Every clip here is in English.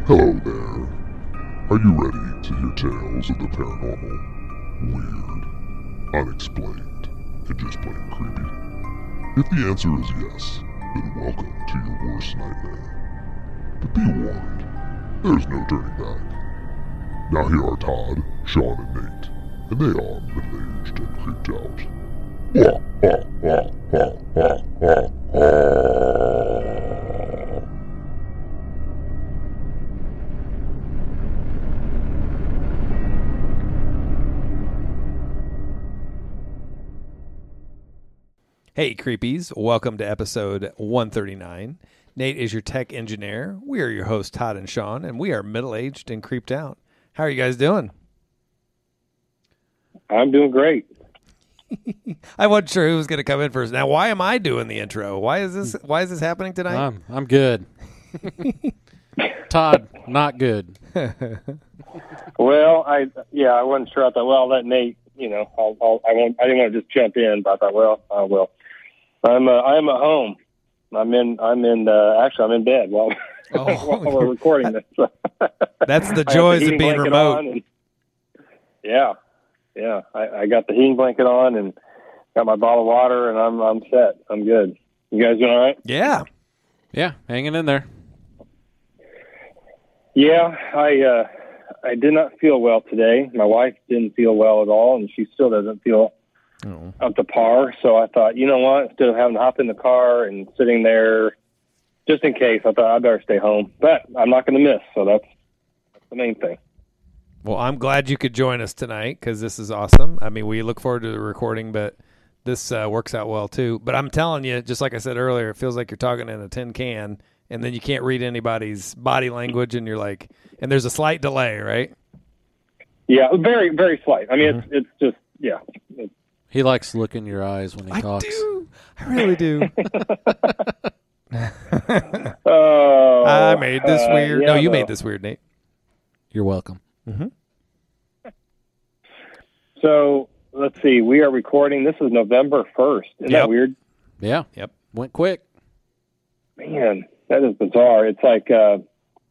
Hello there. Are you ready to hear tales of the paranormal, weird, unexplained, and just plain creepy? If the answer is yes, then welcome to your worst nightmare. But be warned, there's no turning back. Now here are Todd, Sean, and Nate, and they are middle-aged and creeped out. Hey, creepies. Welcome to episode 139. Nate is your tech engineer. We are your hosts, Todd and Sean, and we are middle-aged and creeped out. How are you guys doing? I'm doing great. I wasn't sure who was going to come in first. Now, why am I doing the intro? Why is this happening tonight? I'm good. Todd, not good. Well, I wasn't sure. I thought, well, I'll let Nate. I didn't want to just jump in, but I thought, well, I will. I'm at home. I'm in bed while we're recording this. That's the joys of being remote. Yeah. I got the heating blanket on and got my bottle of water, and I'm set. I'm good. You guys doing all right? Yeah, hanging in there. Yeah, I did not feel well today. My wife didn't feel well at all, and she still doesn't feel up to par. So I thought, you know what? Instead of having to hop in the car and sitting there, just in case, I thought I'd better stay home. But I'm not going to miss, so that's the main thing. Well, I'm glad you could join us tonight because this is awesome. I mean, we look forward to the recording, but this works out well too. But I'm telling you, just like I said earlier, it feels like you're talking in a tin can, and then you can't read anybody's body language, and you're like, and there's a slight delay, right? Yeah, very, very slight. I mean, it's just, yeah. He likes to look in your eyes when he talks. I really do. Oh, I made this weird. No, you made this weird, Nate. You're welcome. Mm-hmm. So let's see. We are recording. This is November 1st. Isn't that weird? Yeah. Yep. Went quick. Man, that is bizarre. It's like, I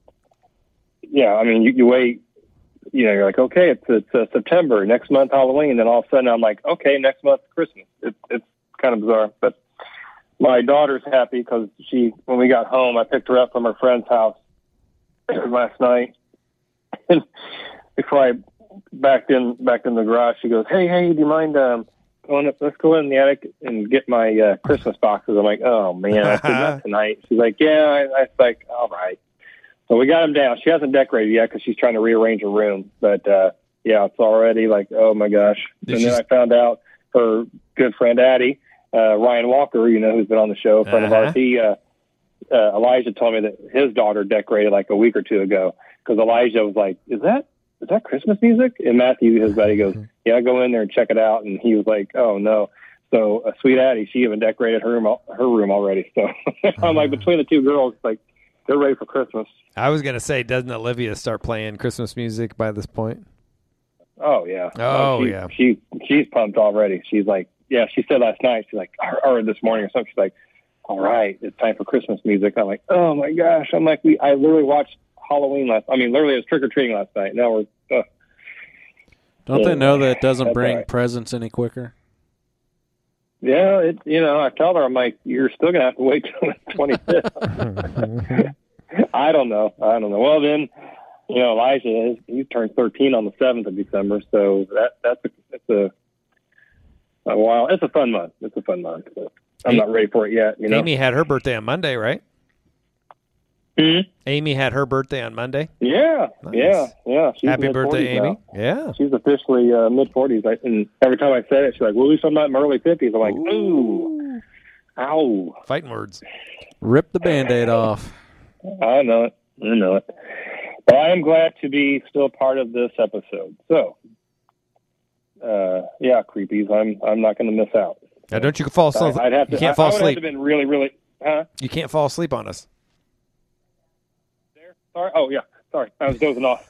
mean, you wait. You're like, okay, it's September, next month Halloween, and then all of a sudden I'm like, okay, next month Christmas. It's kind of bizarre, but my daughter's happy because when we got home, I picked her up from her friend's house last night, and before I backed in the garage, she goes, hey, do you mind going up? Let's go in the attic and get my Christmas boxes. I'm like, oh man, I said not tonight. She's like, yeah. I was like, all right. So we got them down. She hasn't decorated yet because she's trying to rearrange her room. But, it's already like, oh, my gosh. Then I found out her good friend, Addie, Ryan Walker, who's been on the show, a friend of ours, Elijah told me that his daughter decorated like a week or two ago because Elijah was like, is that Christmas music? And Matthew, his buddy, goes, yeah, go in there and check it out. And he was like, oh, no. So sweet Addie, she even decorated her room already. So I'm like, between the two girls, like, they're ready for Christmas. I was going to say, doesn't Olivia start playing Christmas music by this point? Oh, yeah. Yeah. She's pumped already. She's like, yeah, she said last night, she's like, or this morning or something, she's like, all right, it's time for Christmas music. I'm like, oh, my gosh. I'm like, I literally watched Halloween literally it was trick-or-treating last night. Now we're... Don't they know that it doesn't bring presents any quicker? Yeah, I tell her, I'm like, you're still going to have to wait till the 25th. I don't know. Well, then, Elijah, he turned 13 on the 7th of December, so that's a while. It's a fun month. But I'm not ready for it yet. Amy had her birthday on Monday, right? Mm-hmm. Amy had her birthday on Monday? Yeah, nice. yeah. She's Happy birthday, Amy. Now. Yeah. She's officially mid-40s. And every time I say it, she's like, well, at least I'm not in my early 50s. I'm like, ooh, ow. Fighting words. Rip the Band-Aid off. I know it. But I am glad to be still part of this episode. So, creepies, I'm not going to miss out. Now, don't you fall asleep? You can't fall asleep. I would have to been really, really, huh? You can't fall asleep on us. There? Sorry? Oh, yeah. Sorry. I was dozing off.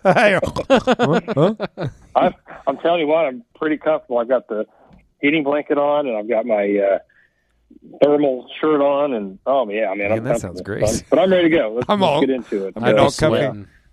I'm telling you what, I'm pretty comfortable. I've got the heating blanket on, and I've got my thermal shirt on, and oh, yeah, man. That sounds great. But I'm ready to go. Let's get into it. I'm all comfy.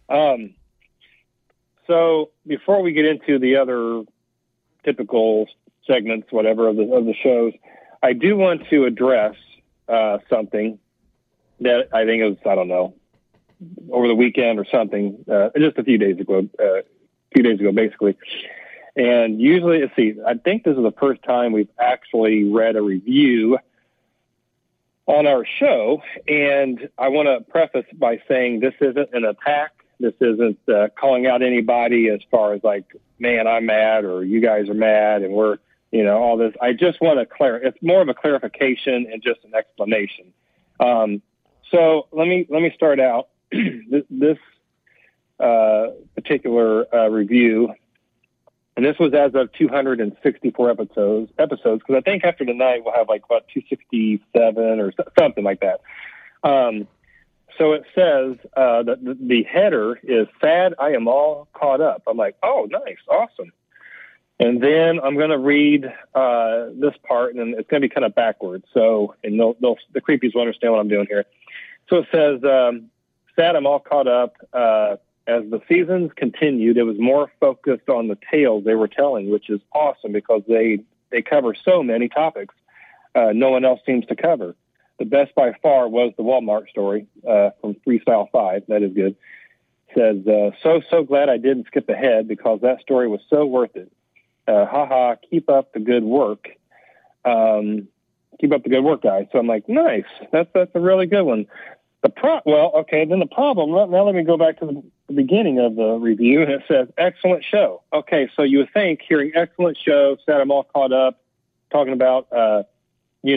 So before we get into the other typical segments, whatever, of the shows, I do want to address something that I think was, I don't know, over the weekend or something, just a few days ago, basically. And usually, let's see, I think this is the first time we've actually read a review on our show. And I want to preface by saying this isn't an attack. This isn't calling out anybody as far as like, man, I'm mad, or you guys are mad, and we're, all this. I just want to it's more of a clarification and just an explanation. So let me start out this particular review. And this was as of 264 episodes, because I think after tonight we'll have like about 267 or something like that. So it says that the header is "Sad, I am all caught up." I'm like, oh, nice, awesome. And then I'm going to read this part, and it's going to be kind of backwards. So, and the creepies will understand what I'm doing here. So it says, "Sad, I'm all caught up." As the seasons continued, it was more focused on the tales they were telling, which is awesome because they cover so many topics no one else seems to cover. The best by far was the Walmart story from Freestyle 5. That is good. It says, so glad I didn't skip ahead because that story was so worth it. Keep up the good work. Keep up the good work, guys. So I'm like, nice. That's a really good one. Then the problem, now let me go back to the beginning of the review, and it says, excellent show. Okay, so you would think hearing excellent show, said I'm all caught up, talking about, they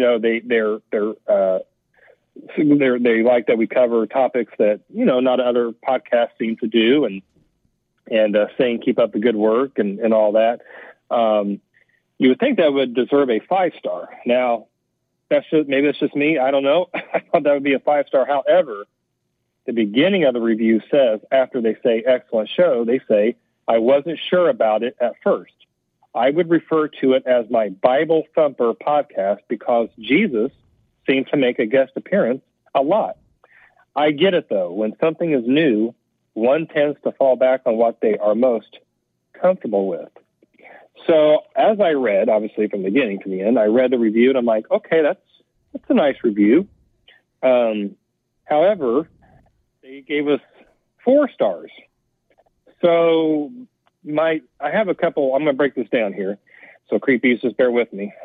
like that we cover topics that, not other podcasts seem to do, and saying keep up the good work and all that. You would think that would deserve a 5-star. Now, maybe it's just me. I don't know. I thought that would be a 5-star. However, the beginning of the review says, after they say excellent show, they say, I wasn't sure about it at first. I would refer to it as my Bible Thumper podcast because Jesus seemed to make a guest appearance a lot. I get it, though. When something is new, one tends to fall back on what they are most comfortable with. So as I read, obviously from the beginning to the end, I read the review and I'm like, okay, that's a nice review. However, they gave us 4 stars. So I have a couple, I'm going to break this down here. So creepies, just bear with me.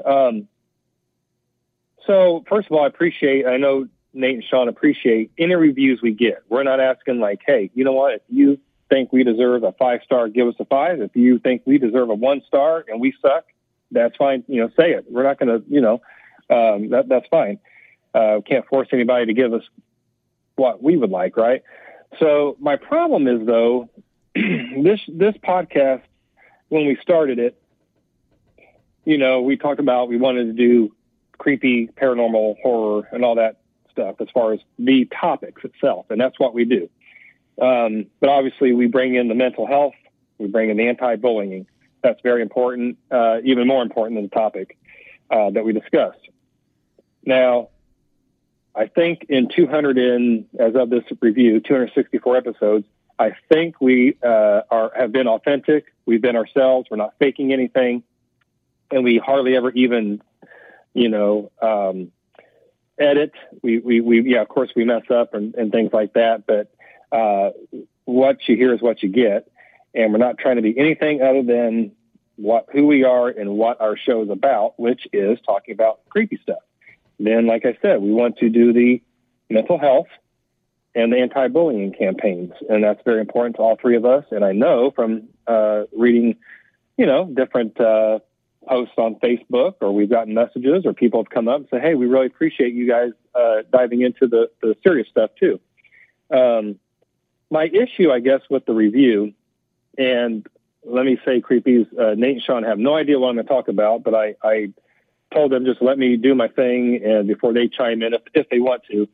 So first of all, I know Nate and Sean appreciate any reviews we get. We're not asking like, hey, you know what, if you think we deserve a 5-star, give us a 5. If you think we deserve a 1-star and we suck, that's fine. Say it. We're not going to, that's fine. Can't force anybody to give us what we would like. Right. So my problem is though, this podcast, when we started it, we talked about, we wanted to do creepy paranormal horror and all that stuff as far as the topics itself. And that's what we do. But obviously we bring in the mental health, we bring in the anti-bullying. That's very important, even more important than the topic that we discussed. Now, I think in as of this review, 264 episodes, I think we have been authentic. We've been ourselves. We're not faking anything. And we hardly ever even, edit. We of course we mess up and things like that, but what you hear is what you get, and we're not trying to be anything other than who we are and what our show is about, which is talking about creepy stuff. Then, like I said, we want to do the mental health and the anti-bullying campaigns, and that's very important to all 3 of us. And I know from reading, different posts on Facebook, or we've gotten messages, or people have come up and say, hey, we really appreciate you guys diving into the serious stuff too. My issue, I guess, with the review, and let me say, creepies, Nate and Sean have no idea what I'm going to talk about, but I told them just let me do my thing, and before they chime in if they want to.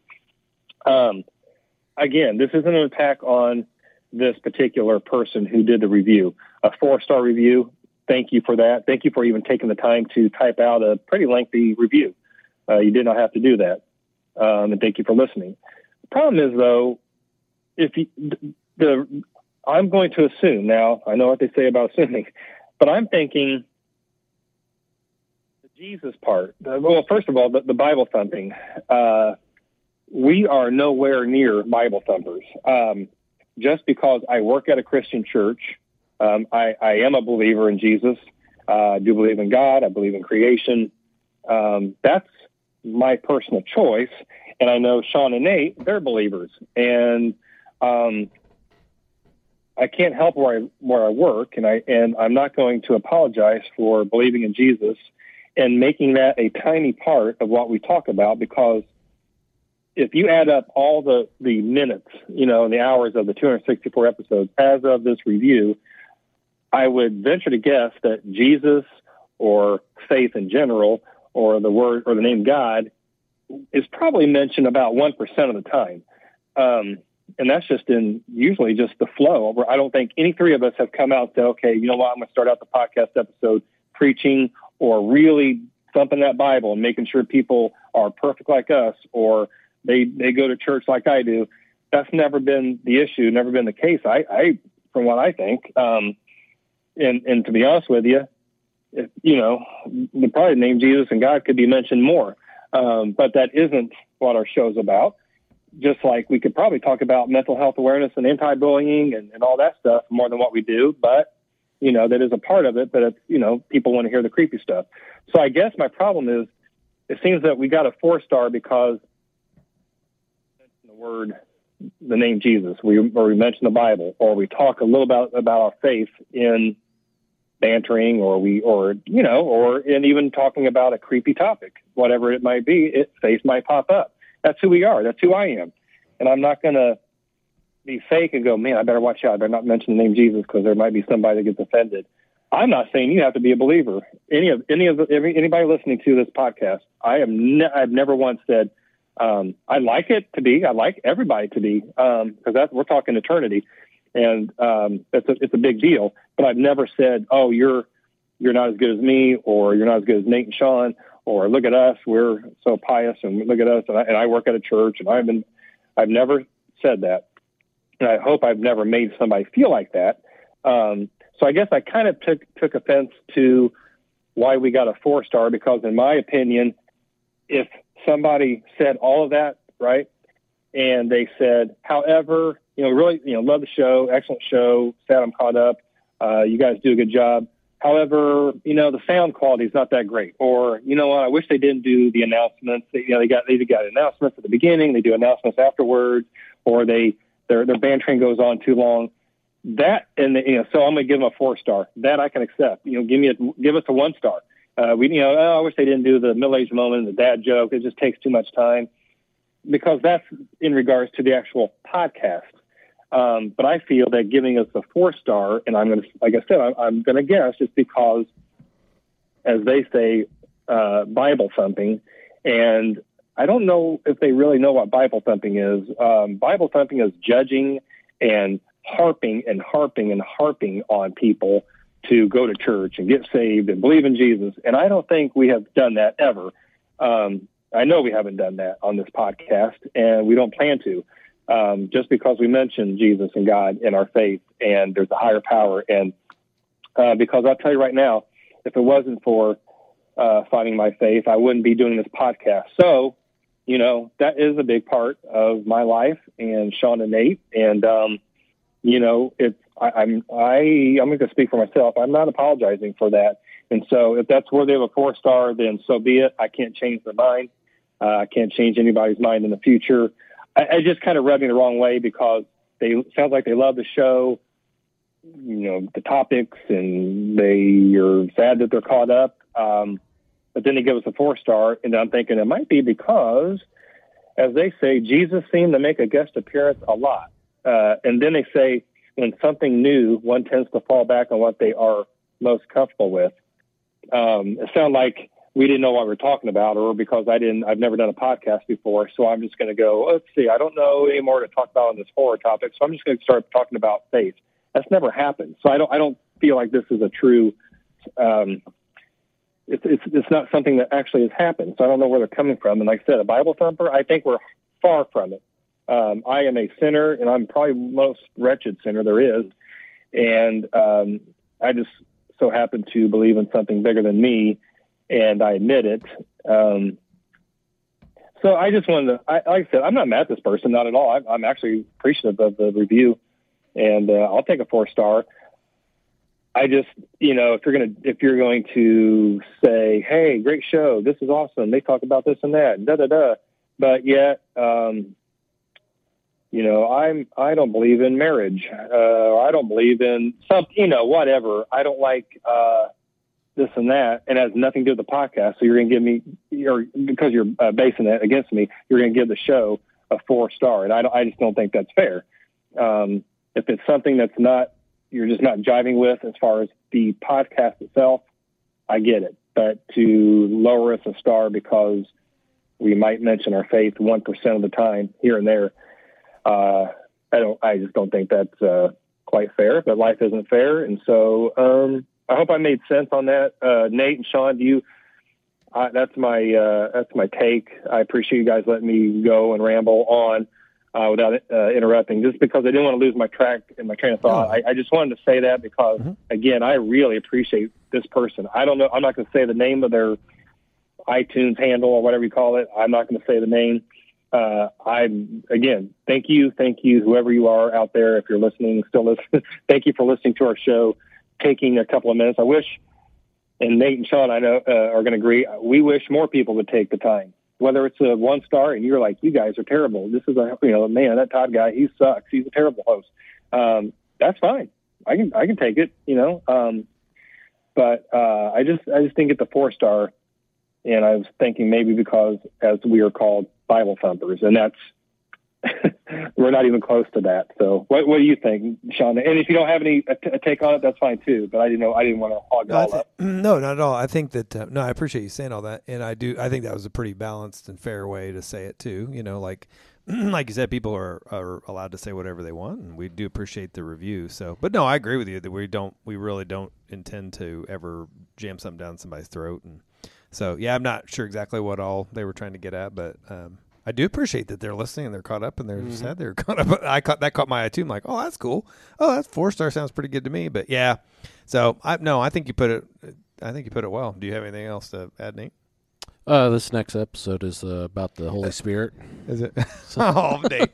Again, this isn't an attack on this particular person who did the review. A 4-star review, thank you for that. Thank you for even taking the time to type out a pretty lengthy review. You did not have to do that. And thank you for listening. The problem is, though, I'm going to assume now. I know what they say about assuming, but I'm thinking the Jesus part. Well, first of all, the Bible thumping. We are nowhere near Bible thumpers. Just because I work at a Christian church, I am a believer in Jesus. I do believe in God. I believe in creation. That's my personal choice. And I know Sean and Nate, they're believers. And I can't help where I work, and I'm not going to apologize for believing in Jesus and making that a tiny part of what we talk about, because if you add up all the minutes, and the hours of the 264 episodes as of this review, I would venture to guess that Jesus or faith in general or the word or the name God is probably mentioned about 1% of the time. And that's just usually just the flow. I don't think any three of us have come out and said, okay, you know what, I'm going to start out the podcast episode preaching or really thumping that Bible and making sure people are perfect like us, or they go to church like I do. That's never been the issue, never been the case. I from what I think, and to be honest with you, the probably name Jesus and God could be mentioned more. But that isn't what our show's about. Just like we could probably talk about mental health awareness and anti-bullying and all that stuff more than what we do. But, that is a part of it. But, it's, people want to hear the creepy stuff. So I guess my problem is it seems that we got a 4-star because the name Jesus, or we mention the Bible, or we talk a little about our faith in bantering, or even talking about a creepy topic, whatever it might be, faith might pop up. That's who we are. That's who I am. And I'm not going to be fake and go, man, I better watch out. I better not mention the name Jesus because there might be somebody that gets offended. I'm not saying you have to be a believer. Anybody listening to this podcast, I've never once said, I like everybody to be, because we're talking eternity, and it's a big deal. But I've never said, oh, you're not as good as me, or you're not as good as Nate and Sean, or look at us, we're so pious, and look at us, and I work at a church, and I've never said that, and I hope I've never made somebody feel like that. So I guess I kind of took offense to why we got a 4-star, because in my opinion, if somebody said all of that, right, and they said, however, really, love the show, excellent show, sad I'm caught up, you guys do a good job. However, the sound quality is not that great. Or, I wish they didn't do the announcements. They got announcements at the beginning, they do announcements afterwards, or their bantering goes on too long. That, and so I'm going to give them a 4-star. That I can accept. Give us a 1-star. I wish they didn't do the middle-aged moment and the dad joke. It just takes too much time, because that's in regards to the actual podcast. But I feel that giving us a 4-star, and I'm going to, like I said, I'm going to guess just because, as they say, Bible thumping, and I don't know if they really know what Bible thumping is. Bible thumping is judging and harping on people to go to church and get saved and believe in Jesus. And I don't think we have done that ever. I know we haven't done that on this podcast, and we don't plan to. Just because we mentioned Jesus and God and our faith, and there's a higher power. And because I'll tell you right now, if it wasn't for finding my faith, I wouldn't be doing this podcast. So, that is a big part of my life, and Sean and Nate. And, I'm going to speak for myself. I'm not apologizing for that. And so if that's worthy of a 4-star, then so be it. I can't change their mind. I can't change anybody's mind in the future. I just kind of rubbed me the wrong way, because sounds like they love the show, the topics, and you're sad that they're caught up. But then they give us a 4-star, and I'm thinking it might be because, as they say, Jesus seemed to make a guest appearance a lot. And then they say, when something new, one tends to fall back on what they are most comfortable with. It sounded like we didn't know what we were talking about, or because I've never done a podcast before. So I'm just going to go, let's see, I don't know any more to talk about on this horror topic. So I'm just going to start talking about faith. That's never happened. So I don't feel like this is a true, it's not something that actually has happened. So I don't know where they're coming from. And like I said, a Bible thumper, I think we're far from it. I am a sinner, and I'm probably the most wretched sinner there is. And I just so happen to believe in something bigger than me, and I admit it. So I just wanted to, like I said, I'm not mad at this person, not at all. I'm actually appreciative of the review, and I'll take a 4-star. I just, if you're going to say, hey, great show, this is awesome, they talk about this and that, but yet, I don't believe in marriage. I don't believe in something, whatever. I don't like this and that, and it has nothing to do with the podcast. So you're going to give me, because you're basing it against me, you're going to give the show a 4-star, and I just don't think that's fair. If it's something that's not, you're just not jiving with as far as the podcast itself, I get it. But to lower us a star because we might mention our faith 1% of the time here and there, I just don't think that's quite fair. But life isn't fair, and so I hope I made sense on that. Nate and Sean, that's my take. I appreciate you guys letting me go and ramble on without interrupting, just because I didn't want to lose my track and my train of thought. I just wanted to say that because, again, I really appreciate this person. I don't know. I'm not going to say the name of their iTunes handle or whatever you call it. I'm not going to say the name. Thank you, whoever you are out there. If you're listening, still listening, thank you for listening to our show, taking a couple of minutes. I wish, and Nate and Sean, I know, are going to agree. We wish more people would take the time, whether it's a 1-star and you're like, you guys are terrible. This is man, that Todd guy, he sucks. He's a terrible host. That's fine. I can take it, but I just didn't get the 4-star. And I was thinking maybe because, as we are called, Bible thumpers, and that's we're not even close to that. So what do you think, Sean? And if you don't have any take on it, that's fine too. But I didn't want to hog it all up. No, not at all. I think that I appreciate you saying all that, and I think that was a pretty balanced and fair way to say it too. Like you said, people are allowed to say whatever they want, and we do appreciate the review. So, but no, I agree with you that we really don't intend to ever jam something down somebody's throat. And so, yeah, I'm not sure exactly what all they were trying to get at, but I do appreciate that they're listening and they're caught up and they're sad they're caught up. That caught my eye too. I'm like, oh, that's cool. Oh, that's 4-star sounds pretty good to me. But yeah, so I think you put it well. Do you have anything else to add, Nate? This next episode is about the Holy Spirit. Is it? Oh, Nate.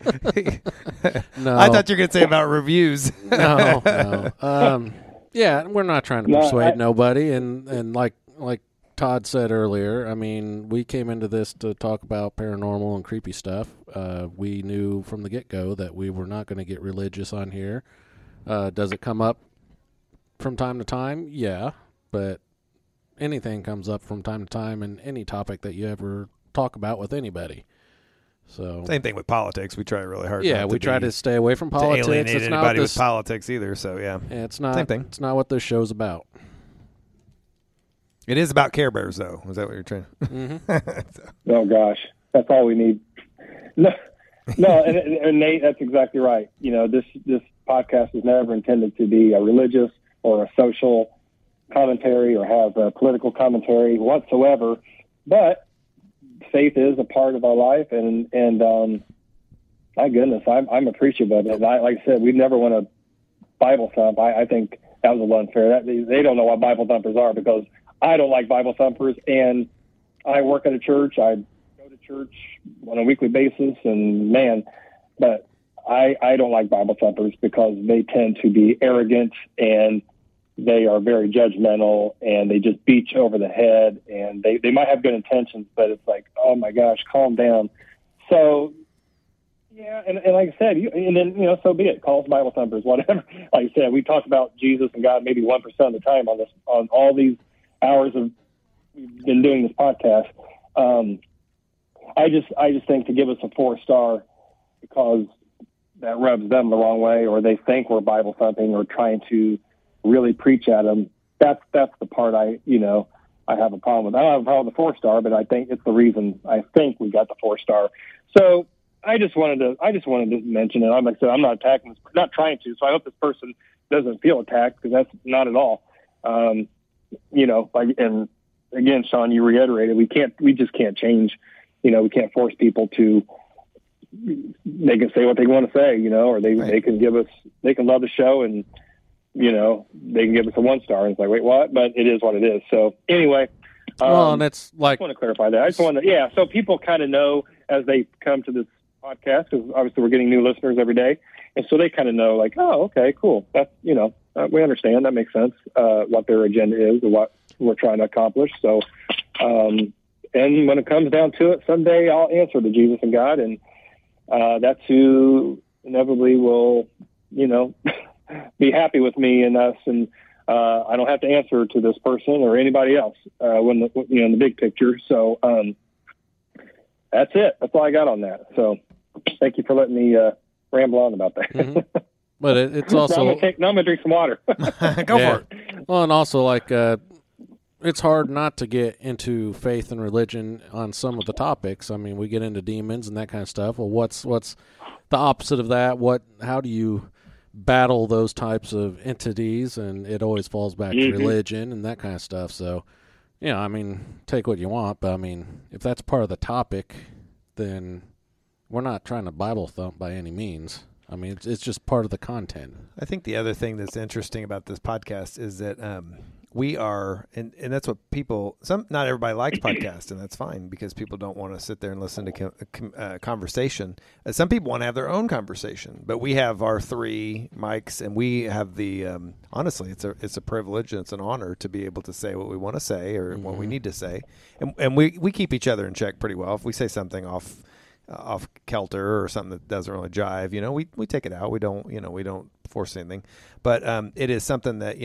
No, I thought you were going to say about reviews. No. Yeah, we're not trying to persuade nobody, and like Todd said earlier, I mean, we came into this to talk about paranormal and creepy stuff. We knew from the get-go that we were not going to get religious on here. Does it come up from time to time? Yeah, but anything comes up from time to time in any topic that you ever talk about with anybody. So same thing with politics. We try really hard. Yeah, we try to stay away from politics. To alienate anybody with politics either. So yeah, it's not same thing. It's not what this show's about. It is about Care Bears, though. Is that what you're trying? Mm-hmm. Oh gosh, that's all we need. No, and Nate, that's exactly right. This podcast is never intended to be a religious or a social commentary or have a political commentary whatsoever. But faith is a part of our life, and my goodness, I'm appreciative of it. And like I said, we never want to Bible thump. I think that was a little unfair. They don't know what Bible thumpers are because I don't like Bible thumpers, and I work at a church. I go to church on a weekly basis, but I don't like Bible thumpers because they tend to be arrogant and they are very judgmental and they just beat you over the head, and they might have good intentions, but it's like, oh my gosh, calm down. So yeah, and like I said, so be it. Call us Bible thumpers, whatever. Like I said, we talk about Jesus and God maybe 1% of the time on all these hours of we've been doing this podcast. I just think to give us a 4-star because that rubs them the wrong way, or they think we're Bible thumping or trying to really preach at them. That's the part I have a problem with. I don't have a problem with the 4-star, but I think it's the reason I think we got the 4-star. So I just wanted to mention it. Like I said, I'm not attacking this, not trying to. So I hope this person doesn't feel attacked because that's not at all. And again, Sean, you reiterated, we just can't change, we can't force people to they can say what they want to say, or they can they can love the show and, they can give us a 1-star. And it's like, wait, what? But it is what it is. So anyway, and it's like, I just want to clarify that. I just want to, so people kind of know as they come to this podcast, because obviously we're getting new listeners every day. And so they kind of know, like, oh, okay, cool. That's, we understand. That makes sense, what their agenda is and what we're trying to accomplish. So, and when it comes down to it, someday I'll answer to Jesus and God. And that's who inevitably will, be happy with me and us. And I don't have to answer to this person or anybody else in the big picture. So that's it. That's all I got on that. So thank you for letting me ramble on about that. Mm-hmm. But it's also... now I'm going to drink some water. Go for it. Well, and also, like, it's hard not to get into faith and religion on some of the topics. I mean, we get into demons and that kind of stuff. Well, what's the opposite of that? How do you battle those types of entities? And it always falls back to religion and that kind of stuff. So, I mean, take what you want. But, I mean, if that's part of the topic, then we're not trying to Bible thump by any means. I mean, it's just part of the content. I think the other thing that's interesting about this podcast is that we are, and that's what people, not everybody likes podcasts, and that's fine because people don't want to sit there and listen to conversation. Some people want to have their own conversation, but we have our 3 mics, and we have the, honestly, it's a privilege and it's an honor to be able to say what we want to say or what we need to say. And we keep each other in check pretty well. If we say something off kilter or something that doesn't really jive, we take it out. We don't force anything, but it is something that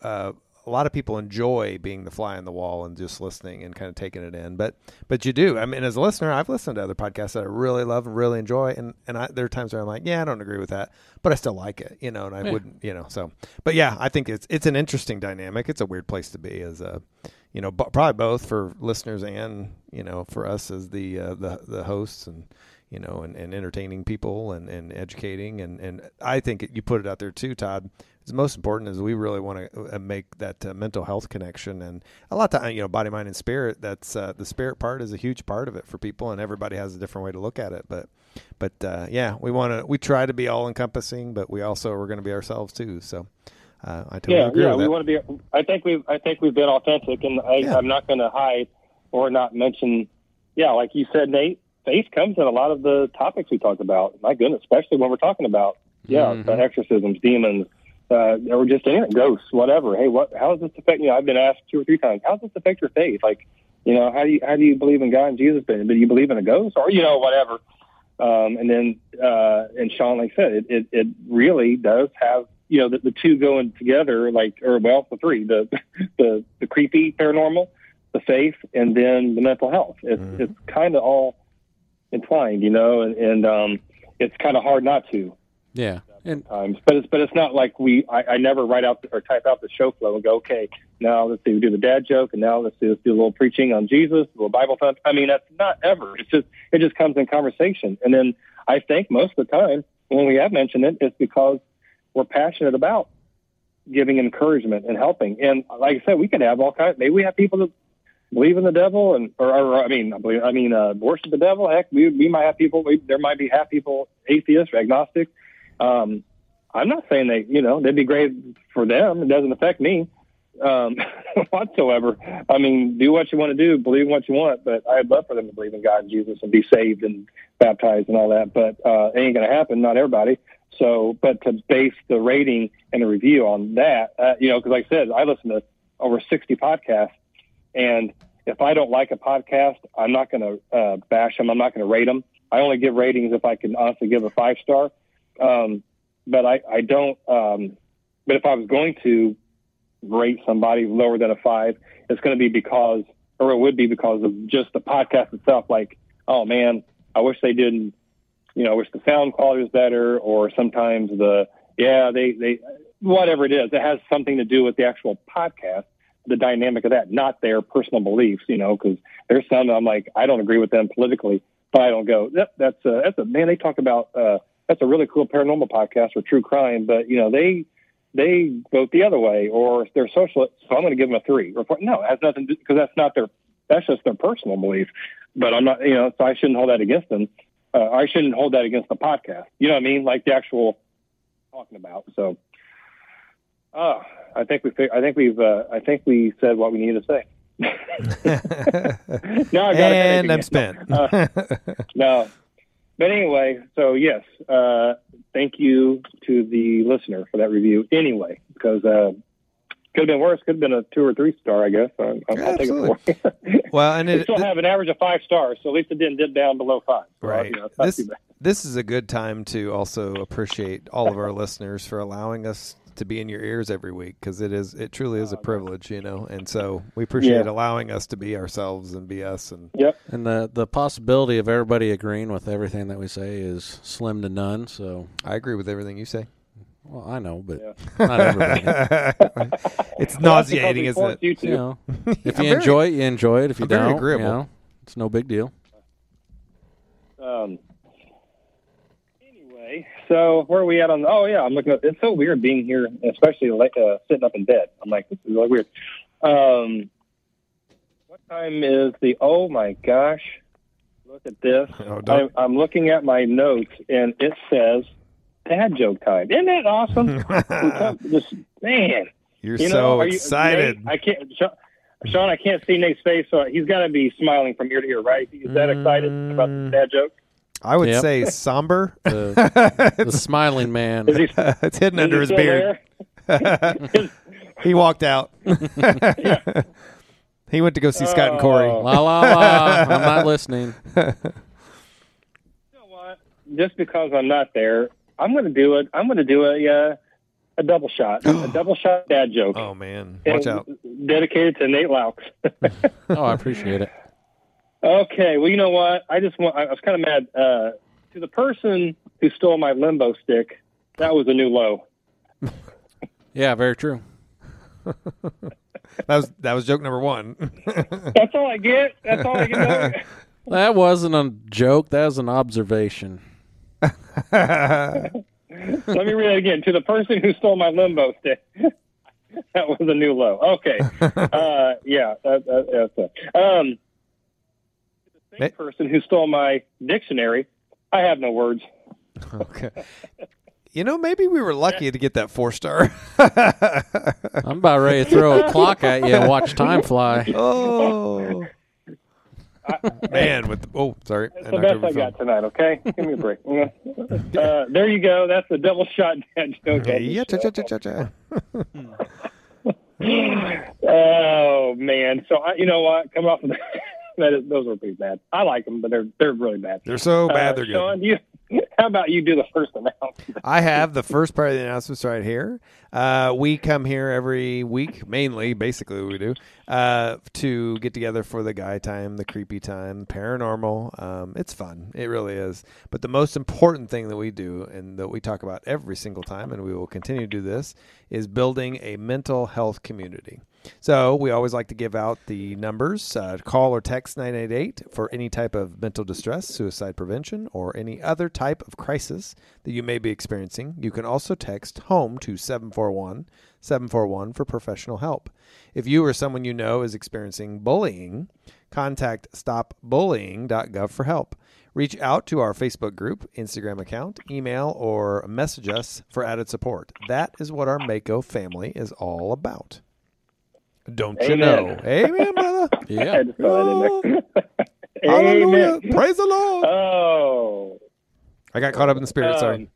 a lot of people enjoy being the fly on the wall and just listening and kind of taking it in. But you do. I mean, as a listener, I've listened to other podcasts that I really love and really enjoy, and there are times where I'm like, yeah, I don't agree with that, but I still like it, and I wouldn't, so. But yeah, I think it's an interesting dynamic. It's a weird place to be as a. Probably both for listeners and, for us as the hosts and, and entertaining people and educating. And I think you put it out there too, Todd. It's most important is we really want to make that mental health connection. And a lot of time, body, mind, and spirit, that's the spirit part is a huge part of it for people. And everybody has a different way to look at it. But yeah, we try to be all encompassing, but we're going to be ourselves too. So. I totally agree with that. We want to be. I think we've been authentic, and I'm not going to hide or not mention. Yeah, like you said, Nate, faith comes in a lot of the topics we talked about. My goodness, especially when we're talking about exorcisms, demons, or just ghosts, whatever. Hey, how does this affect? I've been asked 2 or 3 times, how does this affect your faith? Like, how do you believe in God and Jesus? But do you believe in a ghost or whatever? And then and Sean, like I said, it really does have. The 2 going together, the 3, the creepy paranormal, the faith, and then the mental health. It's kind of all entwined, and it's kind of hard not to. Yeah. Sometimes, but it's not like I never write out or type out the show flow and go, okay, now let's do the dad joke, and now let's do a little preaching on Jesus, a little Bible thump. I mean, that's not ever. It just comes in conversation, and then I think most of the time when we have mentioned it, it's because we're passionate about giving encouragement and helping. And like I said, we could have all kinds. Maybe we have people that believe in the devil worship the devil. Heck, we might have people. There might be half people atheists or agnostic. I'm not saying they'd be great for them. It doesn't affect me whatsoever. I mean, do what you want to do, believe in what you want. But I'd love for them to believe in God and Jesus and be saved and baptized and all that. But it ain't going to happen. Not everybody. So, but to base the rating and the review on that, because like I said, I listen to over 60 podcasts, and if I don't like a podcast, I'm not going to bash them. I'm not going to rate them. I only give ratings if I can honestly give a 5-star. But I don't. But if I was going to rate somebody lower than a 5, it's going to be because of just the podcast itself. Like, oh man, I wish they didn't. I wish the sound quality was better, or sometimes they whatever it is, it has something to do with the actual podcast, the dynamic of that, not their personal beliefs, because there's some I'm like, I don't agree with them politically, but I don't go, that's a man, they talk about, that's a really cool paranormal podcast or true crime, but they vote the other way, or they're socialist, so I'm going to give them a 3 or 4. No, it has nothing to do, because that's just their personal belief, but I'm not, so I shouldn't hold that against them. I shouldn't hold that against the podcast. You know what I mean? Like the actual talking about. So, I think we said what we needed to say. No, I got and I'm spent. No, but anyway, so yes, thank you to the listener for that review. Anyway, because could have been worse. Could have been a 2 or 3 star, I guess. I'll take it for Well, and it still have an average of 5 stars, so at least it didn't dip down below 5. So, right. It's not too bad. This is a good time to also appreciate all of our listeners for allowing us to be in your ears every week, because it truly is a privilege, and so we appreciate allowing us to be ourselves and be us. And and the possibility of everybody agreeing with everything that we say is slim to none. So I agree with everything you say. Well, I know, but not everybody. It's nauseating, isn't it? If you enjoy it, you enjoy it. If you I'm very don't, agreeable. It's no big deal. Anyway, so where are we at on? Oh yeah, I'm looking at. It's so weird being here, especially like sitting up in bed. I'm like, this is really weird. What time is the? Oh my gosh! Look at this. I'm looking at my notes, and it says dad joke time. Isn't that awesome? Man, you're so excited. Nate, I can't, Sean. I can't see Nate's face, so he's got to be smiling from ear to ear, right? Is that excited about the dad joke? I would say somber. The smiling man. It's hidden under his beard. He walked out. He went to go see Scott and Corey. La la la! I'm not listening. You know what? Just because I'm not there, I'm going to do it. I'm going to do a double shot, a double shot dad joke. Oh man, watch out! Dedicated to Nate Laux. Oh, I appreciate it. Okay, well, you know what? I was kind of mad. To the person who stole my limbo stick, that was a new low. Yeah, very true. That was joke number 1. That's all I get. That's all I get. That wasn't a joke. That was an observation. Let me read it again. To the person who stole my limbo stick, that was a new low. Okay. Yeah. That's it. The same person who stole my dictionary, I have no words. Okay. Maybe we were lucky to get that 4-star. I'm about ready to throw a clock at you and watch time fly. Oh. Man, sorry. That's the best I got tonight, okay? Give me a break. There you go. That's the double shot dad joke. Oh, man. So, you know what? Coming off of that, those were pretty bad. I like them, but they're really bad. They're so bad, they're Sean, good. How about you do the first announcement? I have the first part of the announcements right here. We come here every week, basically we do, to get together for the guy time, the creepy time, paranormal. It's fun. It really is. But the most important thing that we do and that we talk about every single time, and we will continue to do this, is building a mental health community. So we always like to give out the numbers. Call or text 988 for any type of mental distress, suicide prevention, or any other type of crisis that you may be experiencing. You can also text HOME to 741-741 for professional help. If you or someone you know is experiencing bullying, contact stopbullying.gov for help. Reach out to our Facebook group, Instagram account, email, or message us for added support. That is what our Mako family is all about. Don't you know? Amen, brother. Yeah. Hallelujah. Praise the Lord. Oh. I got caught up in the spirit, sorry.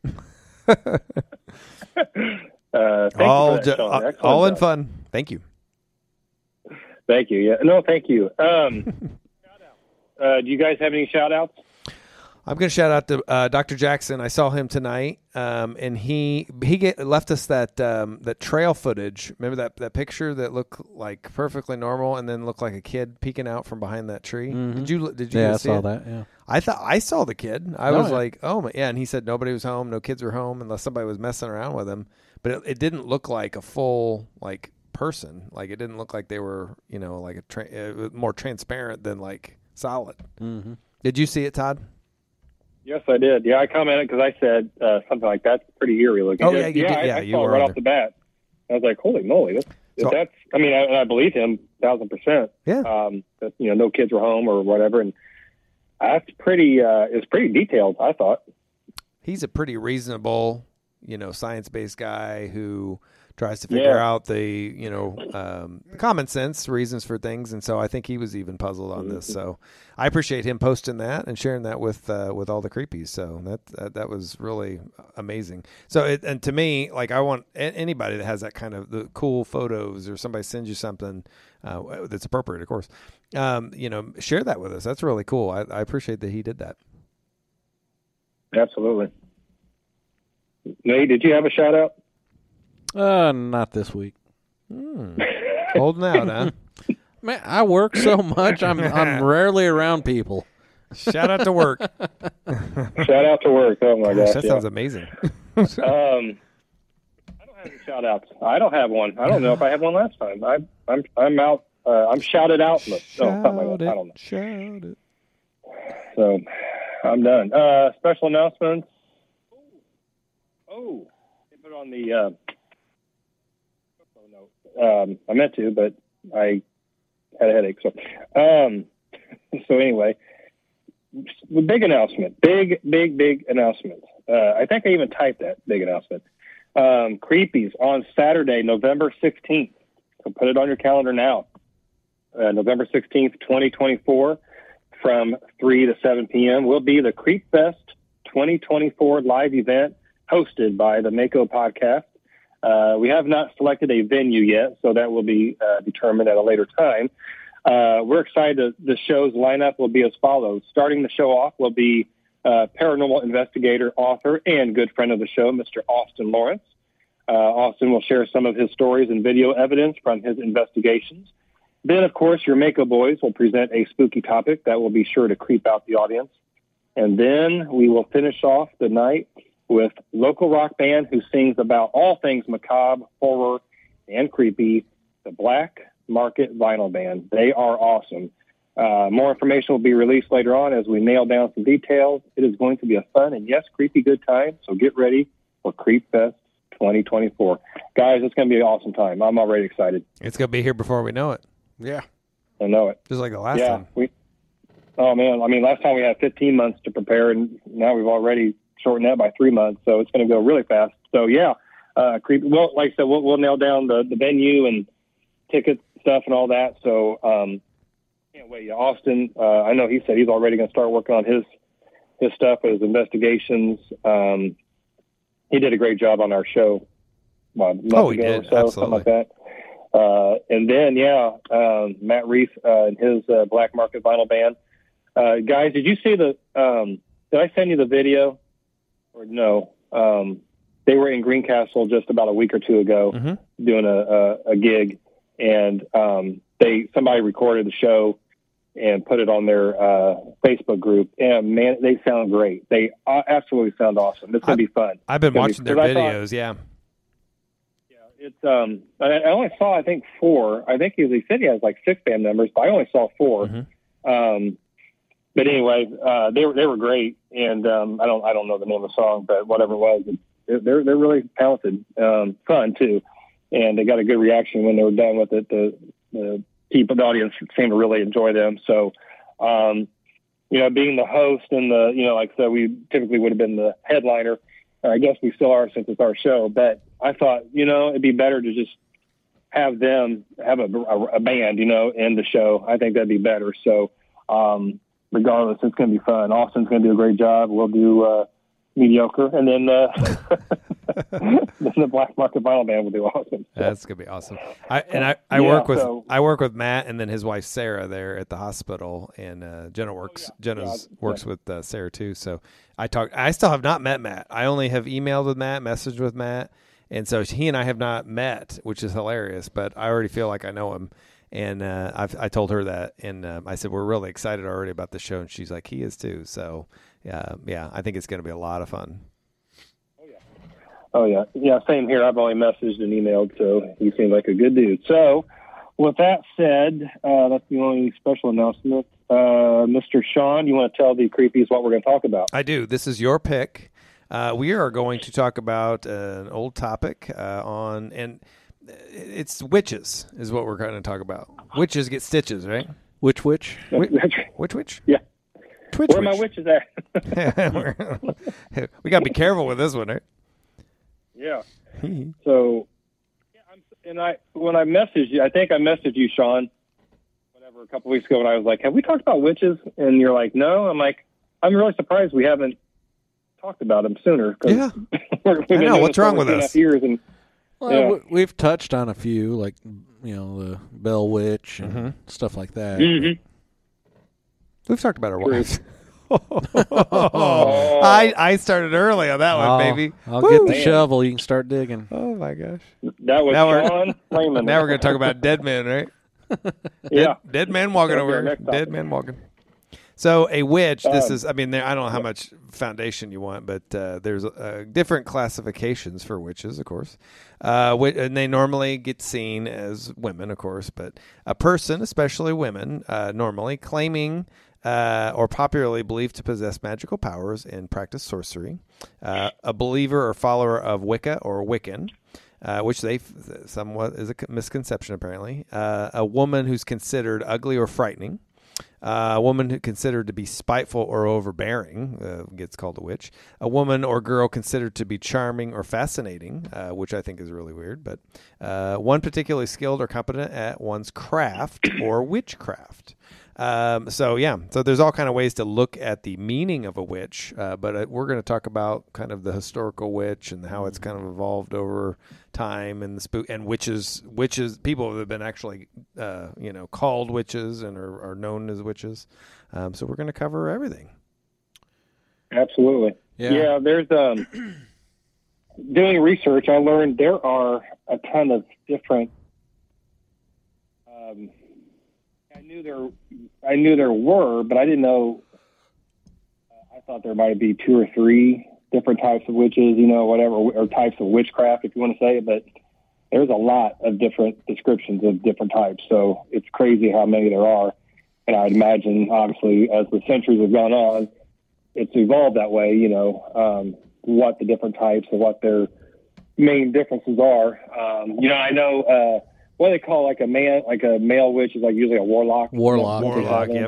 All in fun. Thank you. Thank you. Yeah. No, thank you. Do you guys have any shout-outs? I'm going to shout out to Dr. Jackson. I saw him tonight, and he left us that trail footage. Remember that picture that looked like perfectly normal, and then looked like a kid peeking out from behind that tree. Mm-hmm. Did you? Yeah, I see saw it? that. Yeah, I thought I saw the kid. I was like, oh my, yeah. And he said nobody was home, no kids were home, unless somebody was messing around with him. But it didn't look like a full person. Like it didn't look like they were like more transparent than like solid. Mm-hmm. Did you see it, Todd? Yes, I did. Yeah, I commented because I said something like that's pretty eerie looking. Oh yeah, you did. Yeah, I saw it right off the bat. I was like, holy moly! That's. I mean, I believe him 1,000%. Yeah. That no kids were home or whatever, and That's pretty. It's pretty detailed, I thought. He's a pretty reasonable, science-based guy who tries to figure out the common sense reasons for things, and so I think he was even puzzled on this. So I appreciate him posting that and sharing that with all the creepies. So that was really amazing. So and to me, like, I want anybody that has that kind of the cool photos, or somebody sends you something that's appropriate, of course. Share that with us. That's really cool. I appreciate that he did that. Absolutely. Nate, did you have a shout out? Not this week. Holding out, huh? Man, I work so much. I'm rarely around people. Shout out to work. Shout out to work. Oh my gosh, that sounds amazing. I don't have any shout outs. I don't have one. I don't know if I had one last time. I'm out. I'm shouted out. Something like that. I don't know. Shout it. So I'm done. Special announcements. Oh, put it on the. I meant to, but I had a headache. So anyway, big announcement. Big announcement. I think I even typed that big announcement. Creepies on Saturday, November 16th. So put it on your calendar now. November 16th, 2024, from 3 to 7 p.m. will be the Creep Fest 2024 live event hosted by the Mako Podcast. We have not selected a venue yet, so that will be determined at a later time. We're excited. The show's lineup will be as follows. Starting the show off will be paranormal investigator, author, and good friend of the show, Mr. Austin Lawrence. Austin will share some of his stories and video evidence from his investigations. Then, of course, your Mako boys will present a spooky topic that will be sure to creep out the audience. And then we will finish off the night with local rock band who sings about all things macabre, horror, and creepy, the Black Market Vinyl Band. They are awesome. More information will be released later on as we nail down some details. It is going to be a fun and, yes, creepy good time, so get ready for Creep Fest 2024. Guys, it's going to be an awesome time. I'm already excited. It's going to be here before we know it. Yeah. I know it. Just like the last time. Oh, man. I mean, last time we had 15 months to prepare, and now we've already shortened that by 3 months, so it's going to go really fast. So, yeah, well, like I said, we'll nail down the venue and ticket stuff and all that. So, can't wait. Austin, I know he said he's already going to start working on his stuff, his investigations. He did a great job on our show a month ago he did. or so, Absolutely. something like that. And then, Matt Reese and his Black Market Vinyl Band. Guys, did you see did I send you the video? Or no? They were in Greencastle just about a week or two ago doing a gig, and somebody recorded the show and put it on their Facebook group. And, man, they sound great. They absolutely sound awesome. It's going to be fun. I've been watching their videos, yeah. It's I only saw, I think, 4. I think he said he has like 6 band members, but I only saw 4. But anyway, they were great, and I don't know the name of the song, but whatever it was, they're really talented, fun too, and they got a good reaction when they were done with it. The people, the audience, seemed to really enjoy them. So, being the host and like I said, we typically would have been the headliner. I guess we still are since it's our show, but I thought, it'd be better to just have them have a band, in the show. I think that'd be better. So, regardless, it's going to be fun. Austin's going to do a great job. We'll do mediocre, and then the Black Market Vinyl Band will do awesome. So. That's going to be awesome. I work with Matt and then his wife Sarah there at the hospital, and Jenna works with Sarah too. So I still have not met Matt. I only have emailed with Matt, messaged with Matt, and so he and I have not met, which is hilarious. But I already feel like I know him. And I told her that, and I said, we're really excited already about the show, and she's like, he is too. So, I think it's going to be a lot of fun. Oh, yeah. Yeah, same here. I've only messaged and emailed, so he seemed like a good dude. So, with that said, that's the only special announcement. Mr. Sean, you want to tell the creepies what we're going to talk about? I do. This is your pick. We are going to talk about an old topic it's witches is what we're going to talk about. Witches get stitches, right? Which? Which? Yeah. Twitch Where are my witches at? We got to be careful with this one, right? Yeah. So, when I messaged you, I think I messaged you, Sean, whatever, a couple weeks ago, and I was like, have we talked about witches? And you're like, no. I'm like, I'm really surprised we haven't talked about them sooner. Yeah. We've been I know. What's wrong with us? Years and, well, we've touched on a few, like, the Bell Witch and stuff like that. Mm-hmm. We've talked about our wives. I started early on that one, baby. I'll get the shovel. You can start digging. Oh, my gosh. That was Sean Flamen. Now we're going to talk about dead men, right? Yeah. Dead men walking over. Dead men walking. So a witch, this is, I don't know how much foundation you want, but there's different classifications for witches, of course. And they normally get seen as women, of course, but a person, especially women, normally claiming or popularly believed to possess magical powers and practice sorcery, a believer or follower of Wicca or Wiccan, which they somewhat is a misconception apparently, a woman who's considered ugly or frightening, a woman who considered to be spiteful or overbearing gets called a witch. A woman or girl considered to be charming or fascinating, which I think is really weird. But one particularly skilled or competent at one's craft or witchcraft. So there's all kind of ways to look at the meaning of a witch, but we're going to talk about kind of the historical witch and how it's kind of evolved over time, and the spook and witches, people that have been actually, called witches and are known as witches. So we're going to cover everything. Absolutely. Yeah. There's doing research, I learned there are a ton of different. I knew there were, but I didn't know. I thought there might be 2 or 3 different types of witches, whatever, or types of witchcraft, if you want to say it. But there's a lot of different descriptions of different types. So it's crazy how many there are. And I'd imagine, obviously, as the centuries have gone on, it's evolved that way, what the different types and what their main differences are. I know what they call like a male witch is like usually a warlock. Warlock, yep.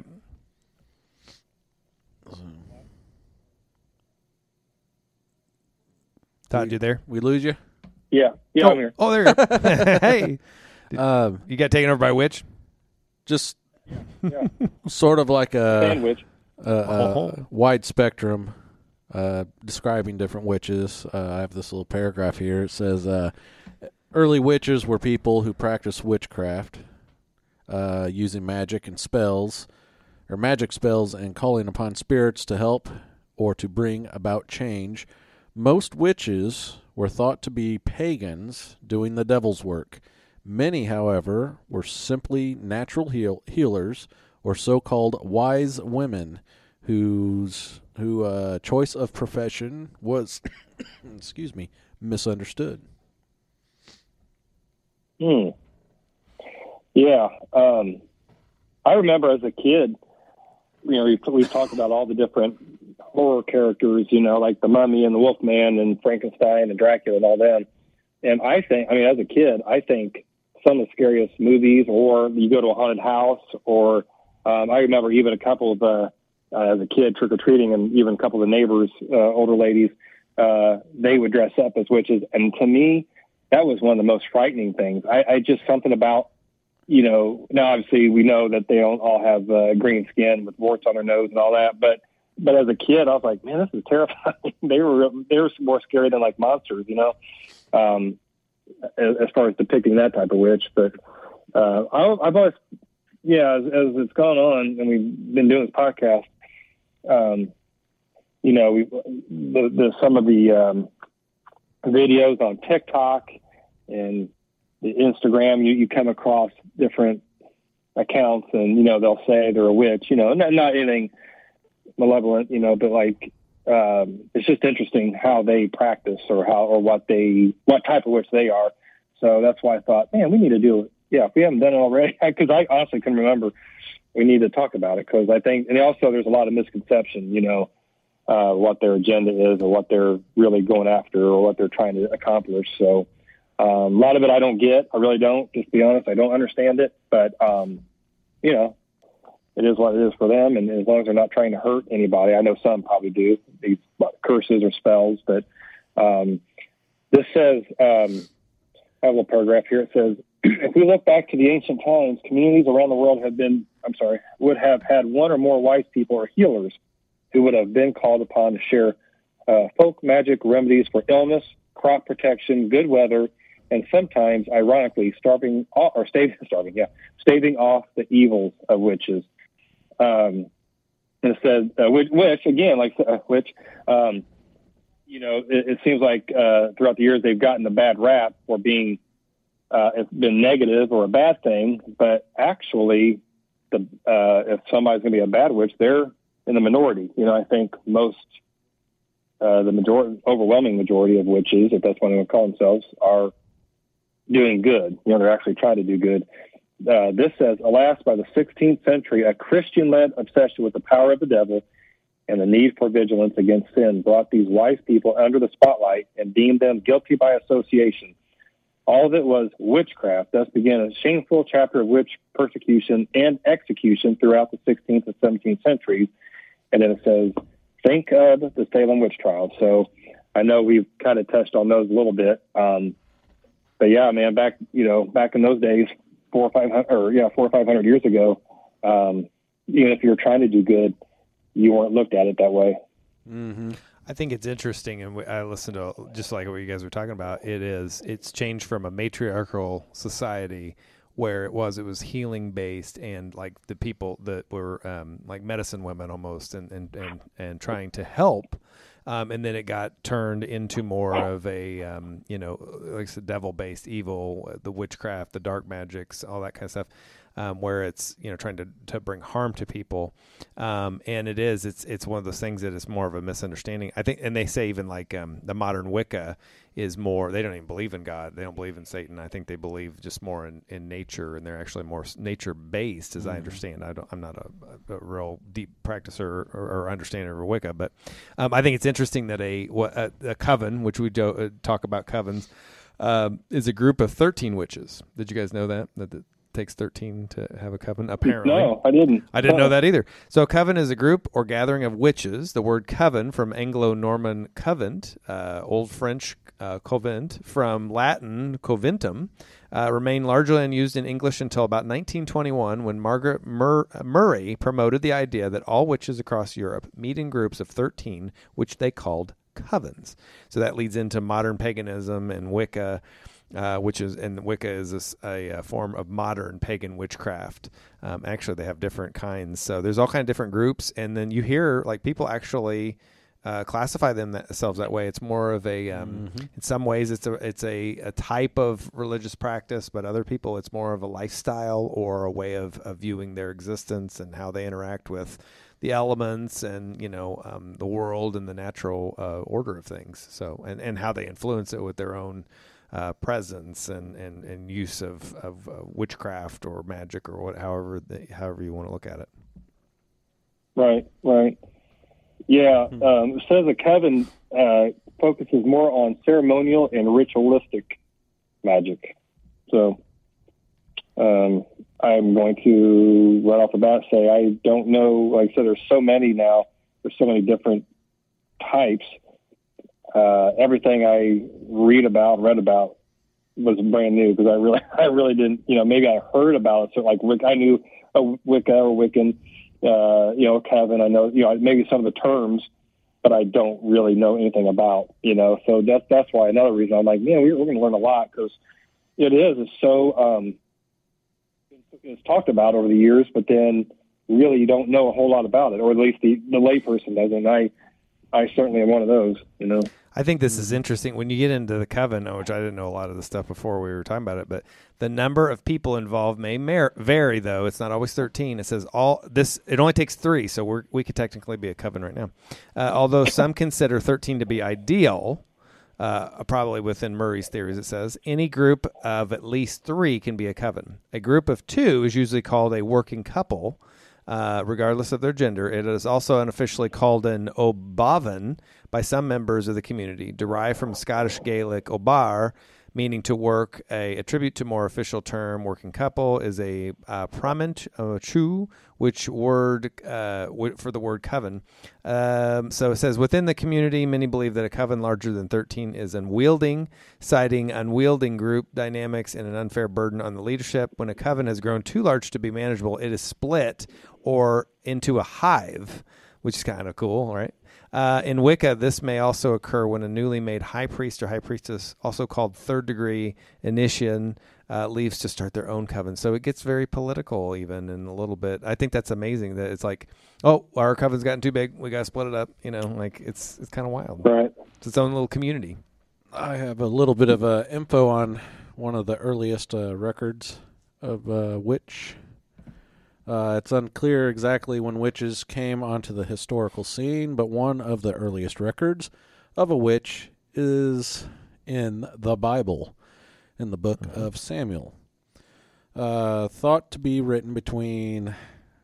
Todd, you there? We lose you? Yeah, I'm here. Oh, there you go. Hey. You got taken over by a witch? Just sort of like a sandwich. Wide spectrum describing different witches. I have this little paragraph here. It says, early witches were people who practiced witchcraft, using magic spells and calling upon spirits to help or to bring about change. Most witches were thought to be pagans doing the devil's work. Many, however, were simply natural healers or so-called wise women whose choice of profession was, misunderstood. Yeah. I remember as a kid, we've talked about all the different horror characters, like the Mummy and the Wolfman and Frankenstein and Dracula and all them. And I think, as a kid, I think some of the scariest movies, or you go to a haunted house, or I remember even a couple of, as a kid, trick-or-treating, and even a couple of the neighbors, older ladies, they would dress up as witches. And to me, that was one of the most frightening things. I just something about, now obviously we know that they don't all have green skin with warts on their nose and all that, but as a kid, I was like, man, this is terrifying. They were more scary than like monsters, as far as depicting that type of witch. But I've always, as it's gone on and we've been doing this podcast, some of the videos on TikTok and the Instagram, you come across different accounts, and they'll say they're a witch, not anything malevolent, but like it's just interesting how they practice or what type of witch they are. So that's why I thought, man, we need to do it. Yeah, if we haven't done it already, because I honestly couldn't remember. We need to talk about it, because I think, and also there's a lot of misconception, what their agenda is or what they're really going after or what they're trying to accomplish. So a lot of it I don't get. I really don't. Just to be honest, I don't understand it. But, it is what it is for them. And as long as they're not trying to hurt anybody, I know some probably do these curses or spells, but this says, I have a little paragraph here. It says, if we look back to the ancient times, communities around the world would have had one or more wise people or healers who would have been called upon to share folk magic remedies for illness, crop protection, good weather, and sometimes, ironically, staving off the evils of witches. And it says, which again, it seems like throughout the years they've gotten a bad rap for being it's been negative or a bad thing, but actually, if somebody's going to be a bad witch, they're in the minority. I think overwhelming majority of witches, if that's what they would call themselves, are doing good. They're actually trying to do good. This says, alas, by the 16th century, a Christian-led obsession with the power of the devil and the need for vigilance against sin brought these wise people under the spotlight and deemed them guilty by association. All of it was witchcraft. Thus began a shameful chapter of witch persecution and execution throughout the 16th and 17th centuries. And then it says, think of the Salem witch trials. So I know we've kind of touched on those a little bit. But yeah, man, back in those days, 400 or 500 years ago, even if you were trying to do good, you weren't looked at it that way. Mm-hmm. I think it's interesting, and I listened to just like what you guys were talking about. It's changed from a matriarchal society where it was healing based, and like the people that were like medicine women almost, and trying to help. And then it got turned into more of a, like I said, devil-based evil, the witchcraft, the dark magics, all that kind of stuff, where it's, trying to bring harm to people. And it's one of those things that is more of a misunderstanding. I think, and they say even like the modern Wicca is more, they don't even believe in God. They don't believe in Satan. I think they believe just more in nature, and they're actually more nature-based, as I understand. I'm not a real deep practicer or understander of Wicca, but I think it's interesting that a coven, which we talk about covens, is a group of 13 witches. Did you guys know that it takes 13 to have a coven? Apparently, no, I didn't. I didn't know that either. So, a coven is a group or gathering of witches. The word coven from Anglo-Norman covent, Old French covent, from Latin coventum, remained largely unused in English until about 1921, when Margaret Murray promoted the idea that all witches across Europe meet in groups of 13, which they called covens. So that leads into modern paganism and Wicca, Wicca is a form of modern pagan witchcraft. Actually, they have different kinds. So there's all kinds of different groups, and then you hear like people actually classify themselves that way. It's more of a, in some ways, it's a type of religious practice, but other people, it's more of a lifestyle or a way of viewing their existence and how they interact with the elements and the world and the natural order of things. So and how they influence it with their own presence and use of witchcraft or magic or however you want to look at it. Right. Yeah. It says a coven focuses more on ceremonial and ritualistic magic. So I'm going to right off the bat say I don't know. Like I said, there's so many now. There's so many different types. Everything I read about was brand new because I really didn't, maybe I heard about it. So like I knew a Wicca or Wiccan, coven. I know, maybe some of the terms, but I don't really know anything about, so that's why another reason I'm like, we're going to learn a lot because it's so, it's talked about over the years, but then really you don't know a whole lot about it, or at least the layperson doesn't. I certainly am one of those, I think this is interesting when you get into the coven, which I didn't know a lot of the stuff before we were talking about it, but the number of people involved may vary, though. It's not always 13. It says it only takes 3, so we could technically be a coven right now. Although some consider 13 to be ideal, probably within Murray's theories, it says, any group of at least 3 can be a coven. A group of 2 is usually called a working couple, regardless of their gender. It is also unofficially called an Obavan by some members of the community, derived from Scottish Gaelic Obar, meaning to work. A attribute to more official term, working couple, is a prament chu, which word for the word coven. So it says, within the community, many believe that a coven larger than 13 is unwielding, citing unwielding group dynamics and an unfair burden on the leadership. When a coven has grown too large to be manageable, it is split or into a hive, which is kind of cool, right? In Wicca, this may also occur when a newly made high priest or high priestess, also called third-degree initiation, leaves to start their own coven. So it gets very political even in a little bit. I think that's amazing that it's like, oh, our coven's gotten too big. We got to split it up. You know, like it's kind of wild. Right. It's its own little community. I have a little bit of info on one of the earliest records of witch. It's unclear exactly when witches came onto the historical scene, but one of the earliest records of a witch is in the Bible, in the book of Samuel. Thought to be written between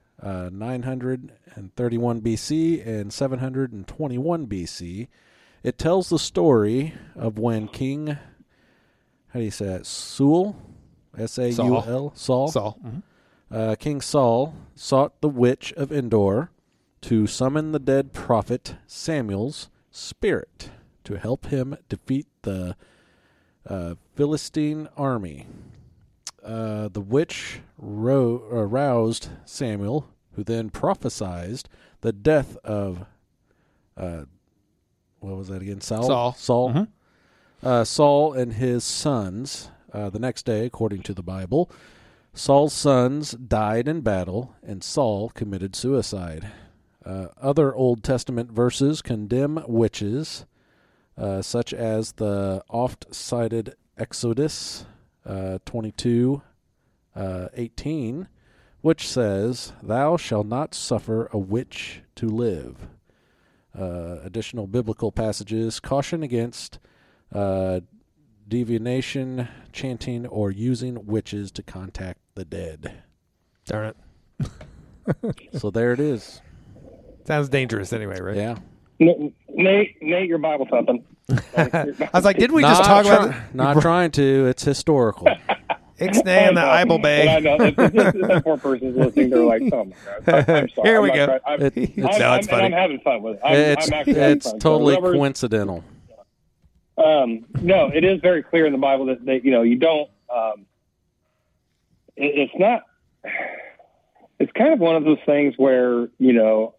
931 BC and 721 BC. It tells the story of when King, how do you say that, Saul, S-A-U-L, Saul. Mm-hmm. King Saul sought the witch of Endor to summon the dead prophet Samuel's spirit to help him defeat the Philistine army. The witch roused Samuel, who then prophesied the death of, what was that again? Saul. Mm-hmm. Saul and his sons. The next day, according to the Bible, Saul's sons died in battle, and Saul committed suicide. Other Old Testament verses condemn witches, such as the oft-cited Exodus 22:18, which says, "Thou shalt not suffer a witch to live." Additional biblical passages caution against divination, chanting, or using witches to contact the dead. Darn it. So there it is. Sounds dangerous anyway, right? Yeah. Nate, you're Bible thumping. I was like, didn't we just talk about it? Not trying to. It's historical. Ixnay and the Bible Bay. I know. If that poor person's listening, they're like, oh my God. I'm sorry. Here we go. It's funny. I'm having fun with it. It's totally coincidental. No, it is very clear in the Bible that you don't. It's not. It's kind of one of those things where if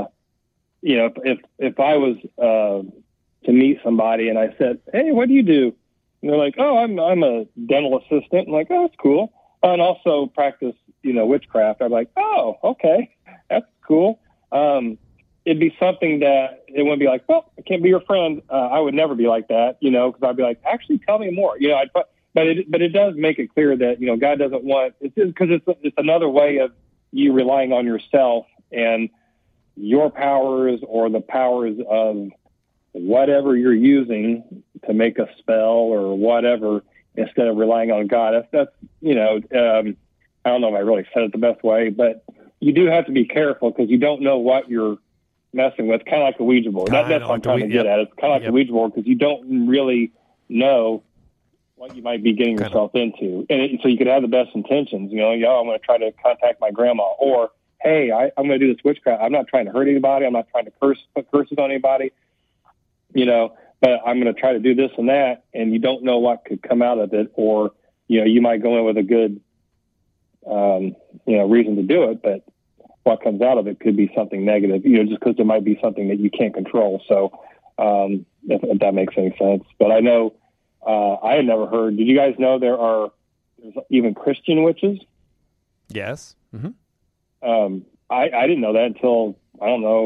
I was to meet somebody and I said, "Hey, what do you do?" and they're like, "Oh, I'm a dental assistant." I'm like, "Oh, that's cool," and also practice witchcraft. I'm like, "Oh, okay, that's cool." It'd be something that it wouldn't be like, well, I can't be your friend. I would never be like that, because I'd be like, actually, tell me more. But it does make it clear that God doesn't want it's because it's another way of you relying on yourself and your powers or the powers of whatever you're using to make a spell or whatever instead of relying on God. That's I don't know if I really said it the best way, but you do have to be careful because you don't know what you're messing with, kind of like a Ouija board. That's what I'm trying to get at. It's kind of like a Ouija board because you don't really know what you might be getting yourself into. And so you could have the best intentions, I'm going to try to contact my grandma, or, hey, I'm going to do this witchcraft. I'm not trying to hurt anybody. I'm not trying to put curses on anybody, but I'm going to try to do this and that. And you don't know what could come out of it. Or, you might go in with a good, reason to do it, but what comes out of it could be something negative, just because there might be something that you can't control. So if that makes any sense. But I know I had never heard. Did you guys know there's even Christian witches? Yes. Mm-hmm. I didn't know that until a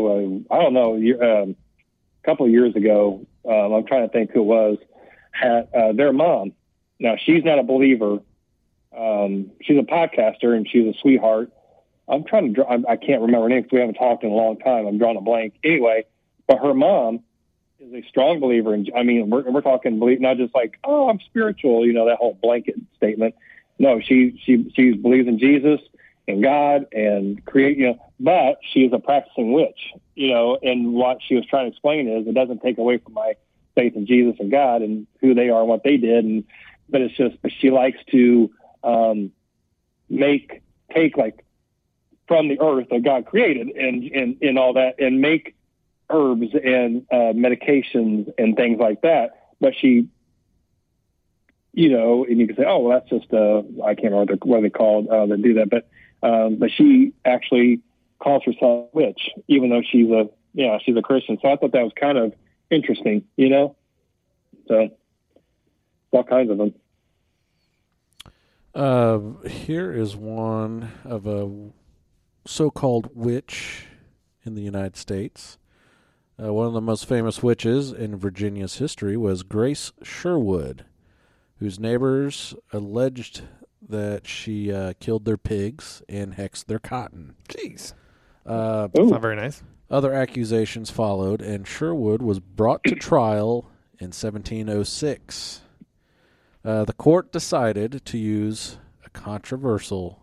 couple of years ago. I'm trying to think who it was. Had their mom. Now she's not a believer. She's a podcaster and she's a sweetheart. I'm trying to I can't remember her name because we haven't talked in a long time. I'm drawing a blank. Anyway, but her mom is a strong believer. And we're talking believe, not just like, oh, I'm spiritual, that whole blanket statement. No, she believes in Jesus and God and but she is a practicing witch, and what she was trying to explain is it doesn't take away from my faith in Jesus and God and who they are and what they did. And, but she likes to take like from the earth that God created and all that, and make herbs and medications and things like that. But she, and you can say, oh, well, that's just I can't remember what they called that do that, but she actually calls herself a witch, even though she's a Christian. So I thought that was kind of interesting, So all kinds of them. Here is one of a so-called witch in the United States. One of the most famous witches in Virginia's history was Grace Sherwood, whose neighbors alleged that she killed their pigs and hexed their cotton. Jeez. That's not very nice. Other accusations followed, and Sherwood was brought to trial in 1706. The court decided to use a controversial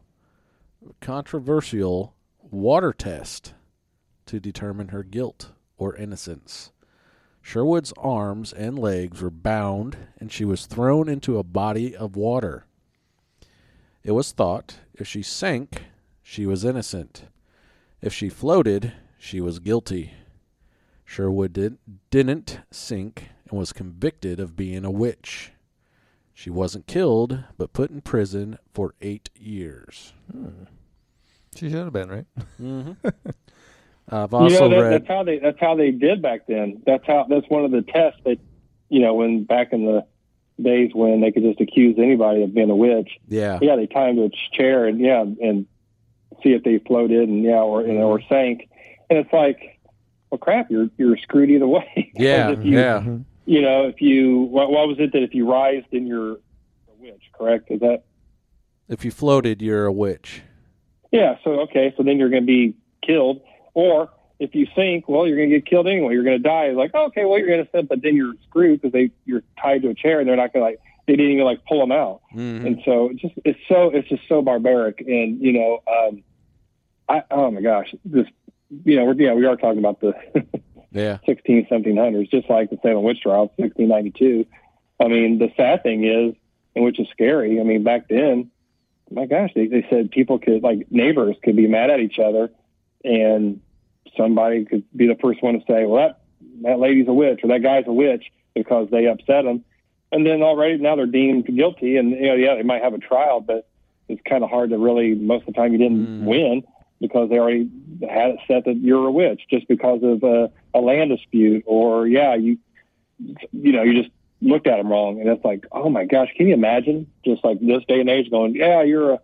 water test to determine her guilt or innocence. Sherwood's arms and legs were bound, and she was thrown into a body of water. It was thought if she sank, she was innocent. If she floated, she was guilty. Sherwood didn't sink and was convicted of being a witch. She wasn't killed, but put in prison for 8 years. She should have been, right? Mm-hmm. I've also read that's how they did back then. That's one of the tests that, when back in the days when they could just accuse anybody of being a witch. Yeah, they tie them to a chair and see if they floated or sank. And it's like, well, crap, you're screwed either way. Yeah, if you what was it that if you rised, then you're a witch, correct? Is that if you floated, you're a witch? Yeah. So then you're going to be killed, or if you sink, well, you're going to get killed anyway. You're going to die. Like, okay, well, you're innocent, but then you're screwed because you're tied to a chair, and they're not going to they didn't even pull them out. Mm-hmm. And so it's just so barbaric. And oh my gosh, this we are talking about the 1700s, just like the Salem witch trials, 1692. I mean, the sad thing is, and which is scary. I mean, back then, my gosh, they said people could, neighbors could be mad at each other, and somebody could be the first one to say, well, that lady's a witch or that guy's a witch because they upset them. And then already now they're deemed guilty, and they might have a trial, but it's kind of hard to really, most of the time you didn't win because they already had it set that you're a witch just because of a land dispute, or you just looked at them wrong. And it's like, oh my gosh, can you imagine just like this day and age going, you're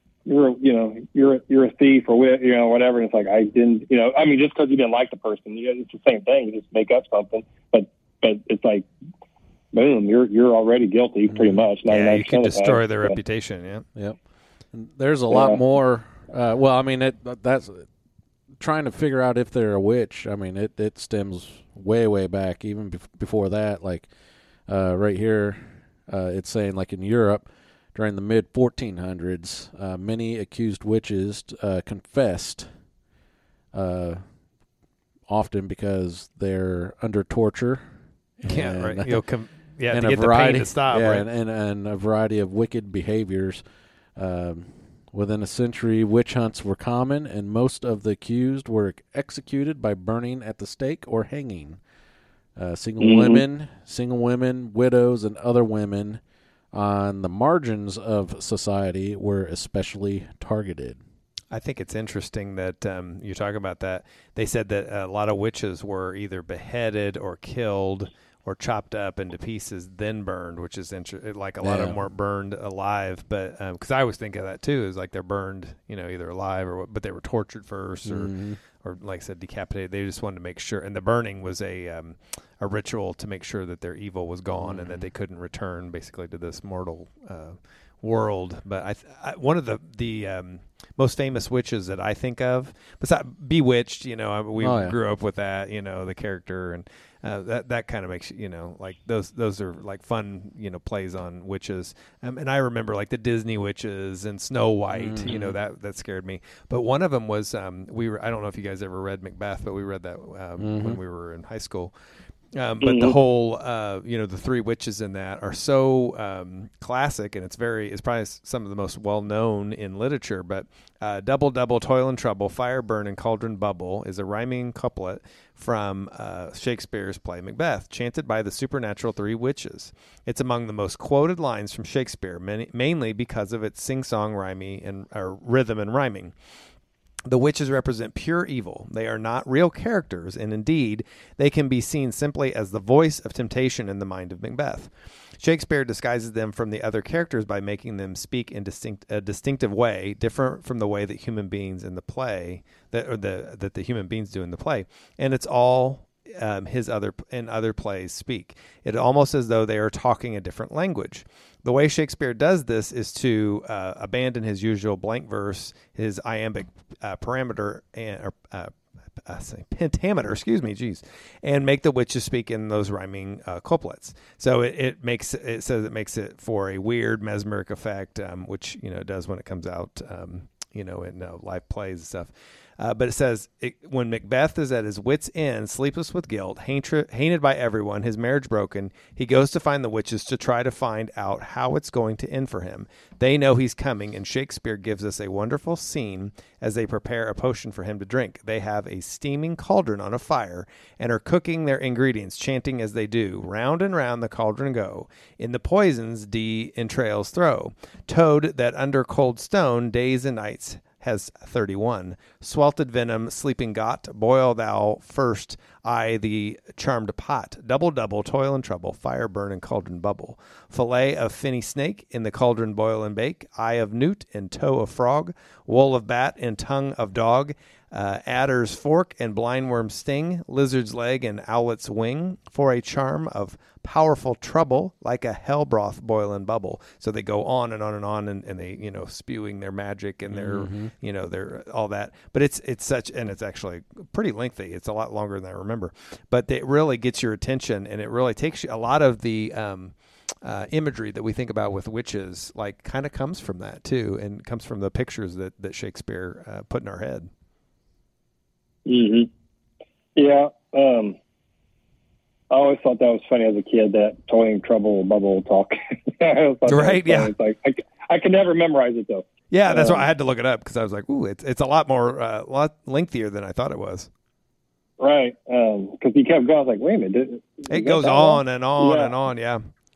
a thief or whatever. And it's like, I didn't, just because you didn't like the person, it's the same thing. You just make up something, but it's like, boom, you're already guilty pretty much. You can destroy their reputation. Yeah. Yep. And there's a lot more. That's trying to figure out if they're a witch. I mean, it stems way back, even before that. Right here, it's saying in Europe during the mid 1400s, many accused witches confessed, often because they're under torture. Yeah, right. And to get the pain to stop, right? And a variety of wicked behaviors. Within a century, witch hunts were common, and most of the accused were executed by burning at the stake or hanging. Single women, widows, and other women on the margins of society were especially targeted. I think it's interesting that you talk about that. They said that a lot of witches were either beheaded or killed or chopped up into pieces, then burned, which is interesting. A lot of them weren't burned alive, but because I always think of that too, is they're burned, either alive but they were tortured first, or like I said, decapitated. They just wanted to make sure, and the burning was a ritual to make sure that their evil was gone and that they couldn't return basically to this mortal world. But one of the most famous witches that I think of, besides Bewitched, we grew up with that, the character, and that kind of makes those are fun plays on witches. And I remember the Disney witches and Snow White, that scared me. But one of them was I don't know if you guys ever read Macbeth, but we read that when we were in high school. But the whole, the three witches in that are so classic, and it's probably some of the most well known in literature. But double, double, toil and trouble, fire burn and cauldron bubble is a rhyming couplet from Shakespeare's play Macbeth, chanted by the supernatural three witches. It's among the most quoted lines from Shakespeare, mainly because of its sing-song rhythm and rhyming. The witches represent pure evil. They are not real characters, and indeed, they can be seen simply as the voice of temptation in the mind of Macbeth. Shakespeare disguises them from the other characters by making them speak in a distinctive way, different from the way that human beings in the play, that the human beings do in the play. And it's all other plays speak. It's almost as though they are talking a different language. The way Shakespeare does this is to abandon his usual blank verse, his iambic pentameter, and make the witches speak in those rhyming couplets. So it makes it for a weird mesmeric effect, which it does when it comes out, in live plays and stuff. But it says, when Macbeth is at his wit's end, sleepless with guilt, hated by everyone, his marriage broken, he goes to find the witches to try to find out how it's going to end for him. They know he's coming, and Shakespeare gives us a wonderful scene as they prepare a potion for him to drink. They have a steaming cauldron on a fire and are cooking their ingredients, chanting as they do, round and round the cauldron go. In the poisons D entrails throw. Toad that under cold stone days and nights has 31. Swelted venom, sleeping got, boil thou first, I the charmed pot. Double, double, toil and trouble, fire burn and cauldron bubble. Fillet of finny snake, in the cauldron boil and bake, eye of newt and toe of frog, wool of bat and tongue of dog, adder's fork and blindworm's sting, lizard's leg and owlet's wing, for a charm of powerful trouble, like a hell broth boil and bubble. So they go on and on and on, and they, spewing their magic and their, their all that. But it's such, and it's actually pretty lengthy. It's a lot longer than I remember. But it really gets your attention, and it really takes you, a lot of the imagery that we think about with witches, like, kind of comes from that too, and comes from the pictures that Shakespeare put in our head. Mm-hmm. Yeah. I always thought that was funny as a kid, that toy and trouble bubble talk. Right, yeah. It's like, I could never memorize it, though. Yeah, that's why I had to look it up, because I was like, ooh, it's a lot lengthier than I thought it was. Right, because he kept going. I was like, wait a minute. It goes on and on and on, yeah.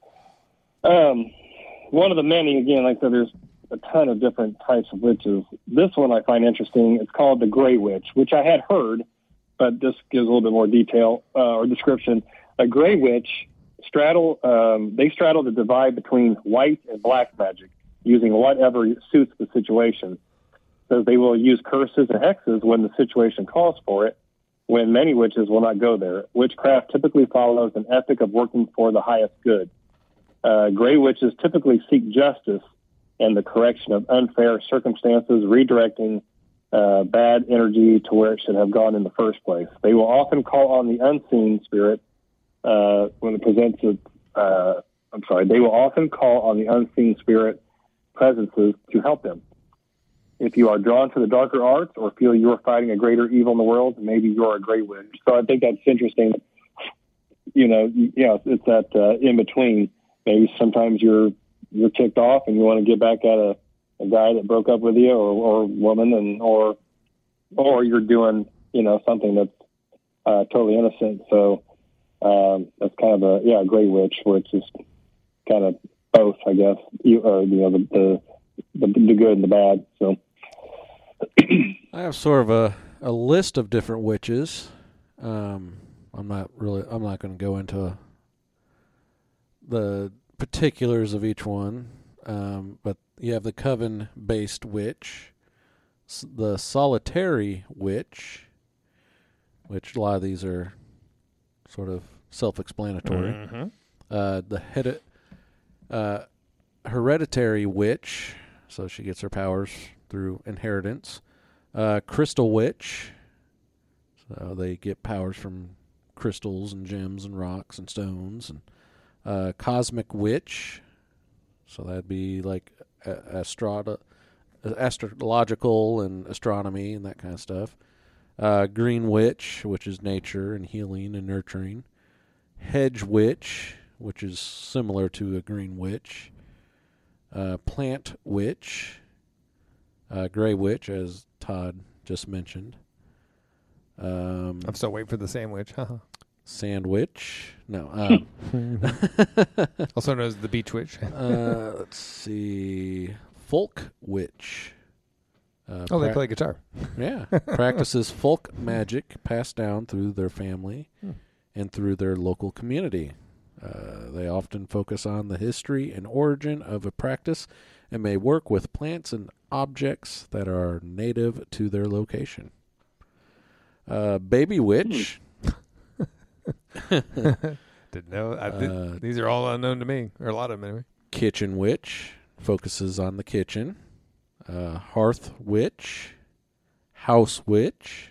One of the many, again, like I said, there's a ton of different types of witches. This one I find interesting. It's called the Grey Witch, which I had heard, but this gives a little bit more detail or description. A Grey Witch straddle the divide between white and black magic, using whatever suits the situation. So they will use curses and hexes when the situation calls for it, when many witches will not go there. Witchcraft typically follows an ethic of working for the highest good. Grey witches typically seek justice and the correction of unfair circumstances, redirecting bad energy to where it should have gone in the first place. They will often call on the unseen spirit when it presents they will often call on the unseen spirit presences to help them. If you are drawn to the darker arts or feel you are fighting a greater evil in the world, maybe you're a Grey Witch. So I think that's interesting. It's that in between. Maybe sometimes you're ticked off and you want to get back at a guy that broke up with you, or woman, or you're doing something that's totally innocent. So that's kind of a Grey Witch, which is kind of both, I guess. The good and the bad. So I have sort of a list of different witches. I'm not going to go into the particulars of each one, but you have the coven-based witch, the solitary witch, which a lot of these are sort of self-explanatory. Mm-hmm. The hereditary witch, so she gets her powers through inheritance. Crystal witch, so they get powers from crystals and gems and rocks and stones. And cosmic witch, so that'd be like astrological and astronomy and that kind of stuff. Green witch, which is nature and healing and nurturing. hedge witch, which is similar to a green witch, plant witch, gray witch, as Todd just mentioned. I'm still waiting for the sandwich. Sandwich. No. Also known as the beach witch. Let's see. Folk witch. They play guitar. Yeah. Practices folk magic passed down through their family and through their local community. They often focus on the history and origin of a practice and may work with plants and objects that are native to their location. Baby witch. Didn't know. These are all unknown to me, or a lot of them anyway. Kitchen witch focuses on the kitchen. Hearth witch. House witch.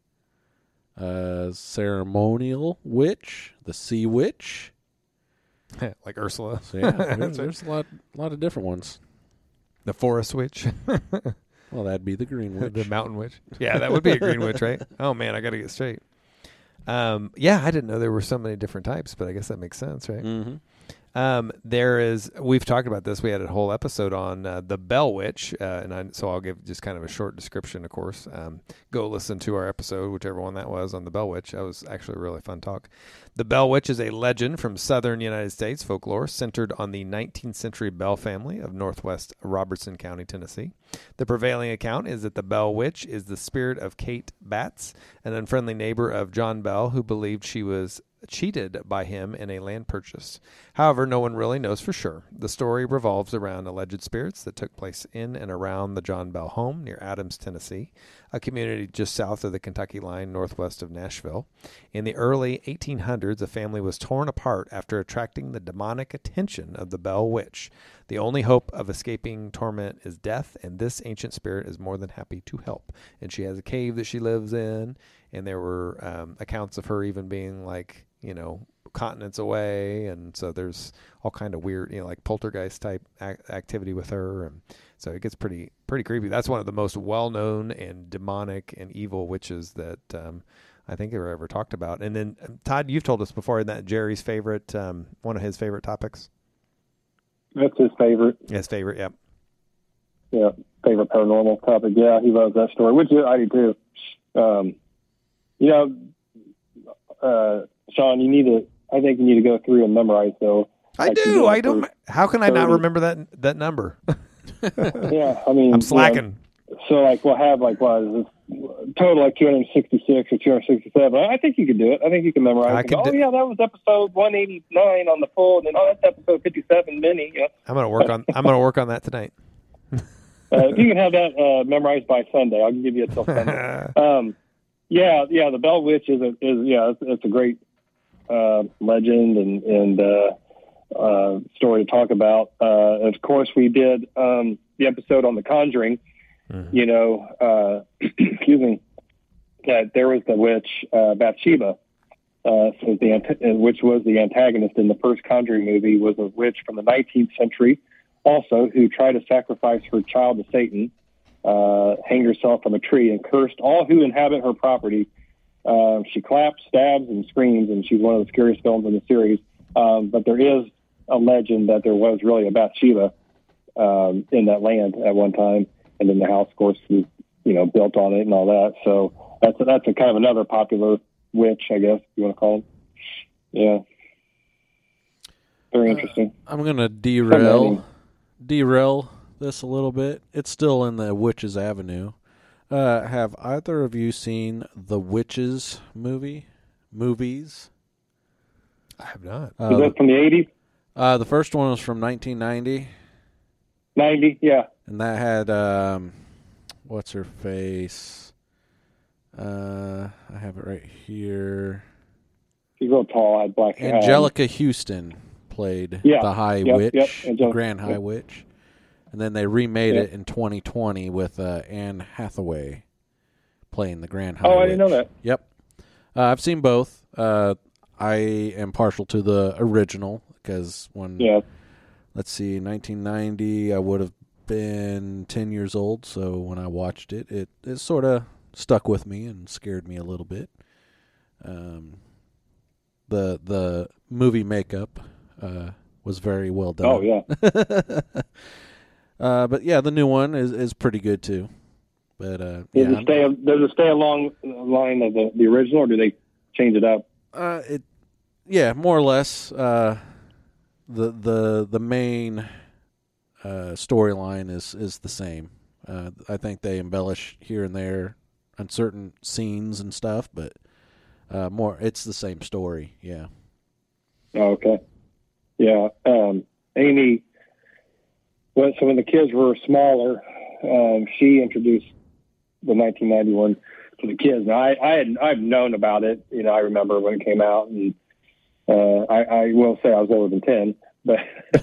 Ceremonial witch. The sea witch. Like Ursula. So yeah, there's a lot of different ones. The forest witch. Well, that'd be the green witch. The mountain witch. Yeah, that would be a green witch, right? Oh, man, I got to get straight. Yeah, I didn't know there were so many different types, but I guess that makes sense, right? Mm-hmm. We've talked about this. We had a whole episode on the Bell Witch, so I'll give just kind of a short description, of course. Go listen to our episode, whichever one that was, on the Bell Witch. That was actually a really fun talk. The Bell Witch is a legend from southern United States folklore centered on the 19th century Bell family of northwest Robertson County, Tennessee. The prevailing account is that the Bell Witch is the spirit of Kate Batts, an unfriendly neighbor of John Bell who believed she was cheated by him in a land purchase. However, no one really knows for sure. The story revolves around alleged spirits that took place in and around the John Bell home near Adams, Tennessee, a community just south of the Kentucky line northwest of Nashville. In the early 1800s, a family was torn apart after attracting the demonic attention of the Bell Witch. The only hope of escaping torment is death, and this ancient spirit is more than happy to help. And she has a cave that she lives in, and there were accounts of her even being like, continents away, and so there's all kind of weird, like poltergeist type activity with her, and so it gets pretty creepy. That's one of the most well-known and demonic and evil witches that I think are ever talked about. And then Todd, you've told us before that Jerry's favorite, one of his favorite topics. That's his favorite. His favorite, yep. Yeah, favorite paranormal topic. Yeah, he loves that story, which I do too. Sean, I think you need to go through and memorize those. I do. I don't. How can I not remember that number? Yeah, I mean, I'm slacking. So, we'll have total 266 or 267. I think you can do it. I think you can memorize. That was episode 189 on the full, and then that's episode 57 mini. Yeah. I'm gonna work on that tonight. If you can have that memorized by Sunday, I'll give you until Sunday. The Bell Witch it's a great legend and story to talk about. Of course, we did the episode on The Conjuring. Excuse me, that there was the witch Bathsheba, which was the antagonist in the first Conjuring movie, was a witch from the 19th century, also who tried to sacrifice her child to Satan, hang herself from a tree, and cursed all who inhabit her property. She claps, stabs, and screams, and she's one of the scariest films in the series. But there is a legend that there was really a Bathsheba in that land at one time, and then the house, of course, was built on it and all that. So that's a kind of another popular witch, I guess you want to call it. Yeah, very interesting. I'm gonna derail this a little bit. It's still in the Witches Avenue. Have either of you seen the Witches movies? I have not. Is that from the 80s? The first one was from 1990. 90, yeah. And that had, what's her face? I have it right here. She's real tall, had black hair. Angelica Houston played the High Witch, the Grand High Witch. And then they remade it in 2020 with Anne Hathaway playing the Grand High Witch. Oh, I didn't know that. Yep. I've seen both. I am partial to the original because let's see, 1990, I would have been 10 years old. So when I watched it, it sort of stuck with me and scared me a little bit. The the movie makeup was very well done. Oh yeah. But yeah, the new one is pretty good too. But Does it stay along the line of the original, or do they change it up? More or less. The main storyline is the same. I think they embellish here and there on certain scenes and stuff, but it's the same story. Yeah. Oh, okay. Yeah. Amy. Well, so when the kids were smaller, she introduced the 1991 to the kids. Now, I've known about it. You know, I remember when it came out, and I will say I was older than 10, but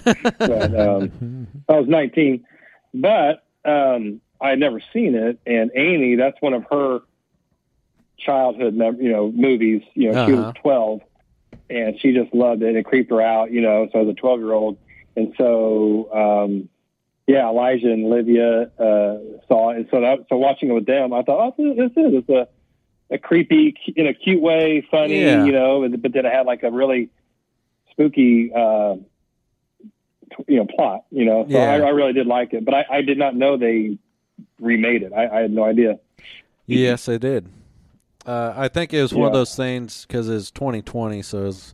I was 19. But I had never seen it, and Amy, that's one of her childhood, movies. You know, She was 12, and she just loved it. It creeped her out, so as a 12-year-old. And so, Elijah and Olivia saw it. And so watching it with them, I thought, it's a creepy, in a cute way, funny, but then it had like a really spooky, plot, So I really did like it. But I did not know they remade it. I had no idea. Yes, they did. I think it was one of those things because it's 2020, so it's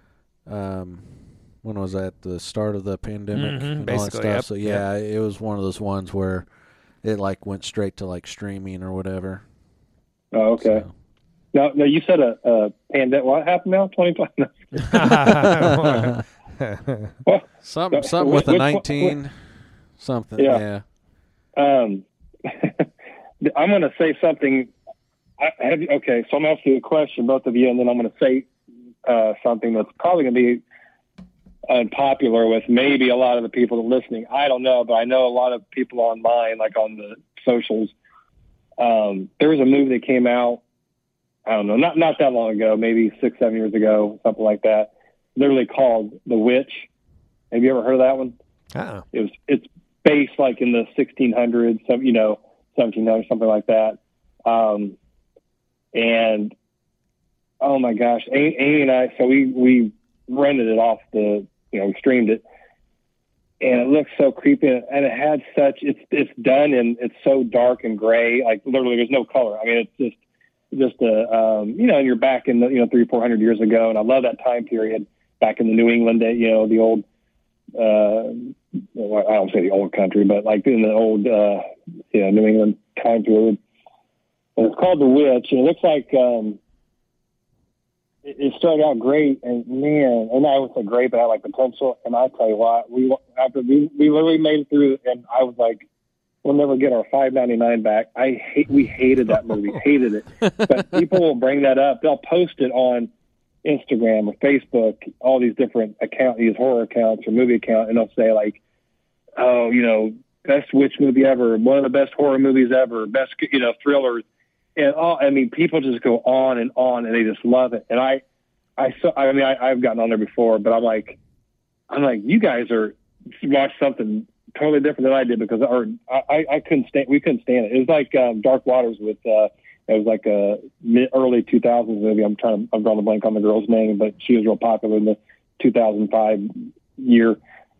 when was that? The start of the pandemic and basically, all that stuff. Yep. So it was one of those ones where it like went straight to like streaming or whatever. Oh, okay. So. Now you said a pandemic. What happened now? 2020. Something with a 19. Something. Yeah. I'm going to say something. So I'm asking you a question, both of you, and then I'm going to say something that's probably going to be unpopular with maybe a lot of the people that are listening. I don't know, but I know a lot of people online, like on the socials. There was a movie that came out, I don't know, not that long ago, maybe 6-7 years ago, something like that, literally called The Witch. Have you ever heard of that one? Uh-uh. It's based like in the 1600s, 1700s, something like that. And oh my gosh, Amy and I, so we rented it off we streamed it, and it looks so creepy, and it had it's done, and it's so dark and gray, like literally there's no color. I mean, it's just and you're back in the 300-400 years ago, and I love that time period back in the New England, the old I don't say the old country, but like in the old New England time period. And it's called The Witch, and it looks like it started out great, and man, and I would say great, but I had like potential. And I tell you what, we literally made it through, and I was like, we'll never get our $5.99 back. We hated that movie, hated it. But people will bring that up. They'll post it on Instagram or Facebook, all these different accounts, these horror accounts or movie accounts, and they'll say like, oh, best witch movie ever, one of the best horror movies ever, best thrillers. And people just go on, and they just love it. And I've gotten on there before, but I'm like, you guys watched something totally different than I did, because I couldn't stand. We couldn't stand it. It was like Dark Waters with. It was like a early 2000s movie. I'm drawing a blank on the girl's name, but she was real popular in the 2005 year.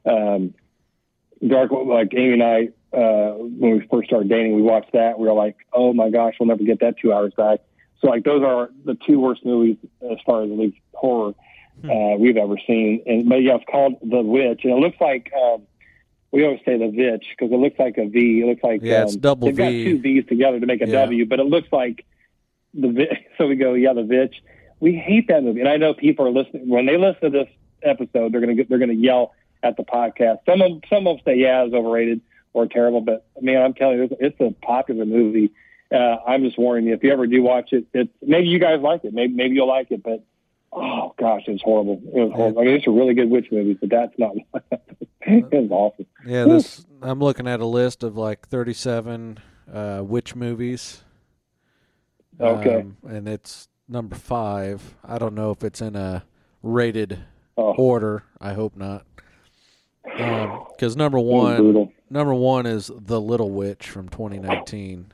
Like Amy and I. When we first started dating, we watched that. We were like, oh my gosh, we'll never get that 2 hours back. So like those are the two worst movies as far as at least horror we've ever seen. But it's called The Witch, and it looks like we always say The Vitch because it looks like a V. It looks like it's double they've V. got two V's together to make a W, but it looks like the Vitch. So we go, the Vitch. We hate that movie, and I know people are listening. When they listen to this episode, they're gonna yell at the podcast. Some of them say it's overrated or terrible, but man, I'm telling you, it's a popular movie. I'm just warning you, if you ever do watch it, maybe you guys like it, maybe you'll like it, but oh gosh, it's horrible. It was horrible. I mean, it's a really good witch movie, but that's not. It was awful. Yeah, I'm looking at a list of like 37 witch movies. Okay, and it's number 5. I don't know if it's in a rated order. I hope not. Because number one is The Little Witch from 2019.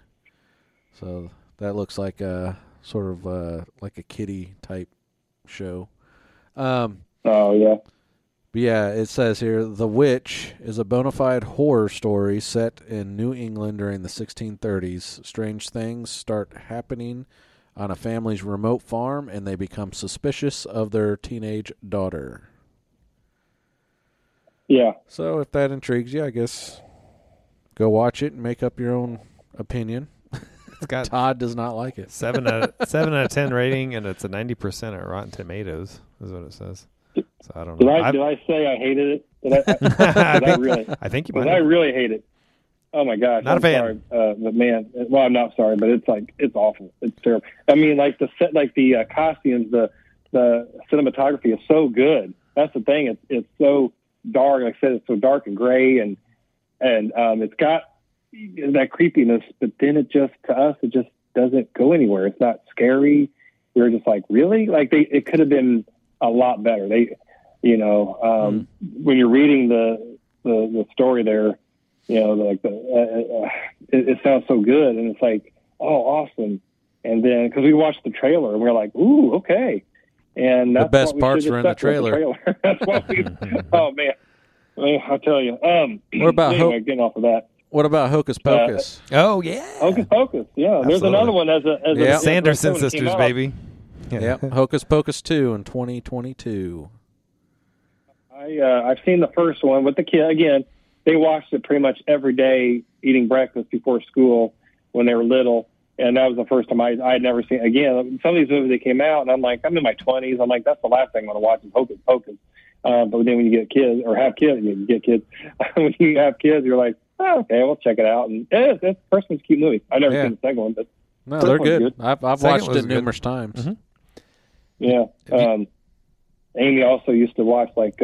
So that looks like a sort of like a kiddie type show. Oh yeah. But yeah, it says here, The Witch is a bona fide horror story set in New England during the 1630s. Strange things start happening on a family's remote farm, and they become suspicious of their teenage daughter. Yeah. So if that intrigues you, I guess go watch it and make up your own opinion. It's got Todd does not like it. 7 out of 10 rating, and it's a 90% at Rotten Tomatoes, is what it says. So I don't know. Did I say I hated it? Did I really? I think you Did might. I really hate it? Oh my gosh! Not a fan. Sorry, but man, well, I'm not sorry, but it's awful. It's terrible. I mean, like the set, like the costumes, the cinematography is so good. That's the thing. It's so dark. Like I said, it's so dark and gray, and it's got that creepiness. But then it just doesn't go anywhere. It's not scary. We're just like, really? Like it could have been a lot better. When you're reading the story there, like it sounds so good, and it's like, oh, awesome. And then because we watched the trailer, and we're like, ooh, okay. And that's the best parts were in the trailer. That's what we. Oh man, I'll tell you. What about anyway, getting off of that? What about Hocus Pocus? Oh yeah, Hocus Pocus. Yeah, Absolutely. there's another one as a Sanderson when it came sisters, out. baby. Yeah, Hocus Pocus 2 in 2022. I've seen the first one with the kid. Again, they watched it pretty much every day, eating breakfast before school when they were little, and that was the first time I had never seen. Again, some of these movies that came out, and I'm like, I'm in my 20s. I'm like, that's the last thing I want to watch is Hocus Pocus. But then when you get kids or have kids, you get kids. When you have kids, you're like, oh, okay, we'll check it out. And it's the first one's a cute movie. I've never seen the second one, but no, they're good. I've watched was it numerous times. Mm-hmm. Yeah. Amy also used to watch was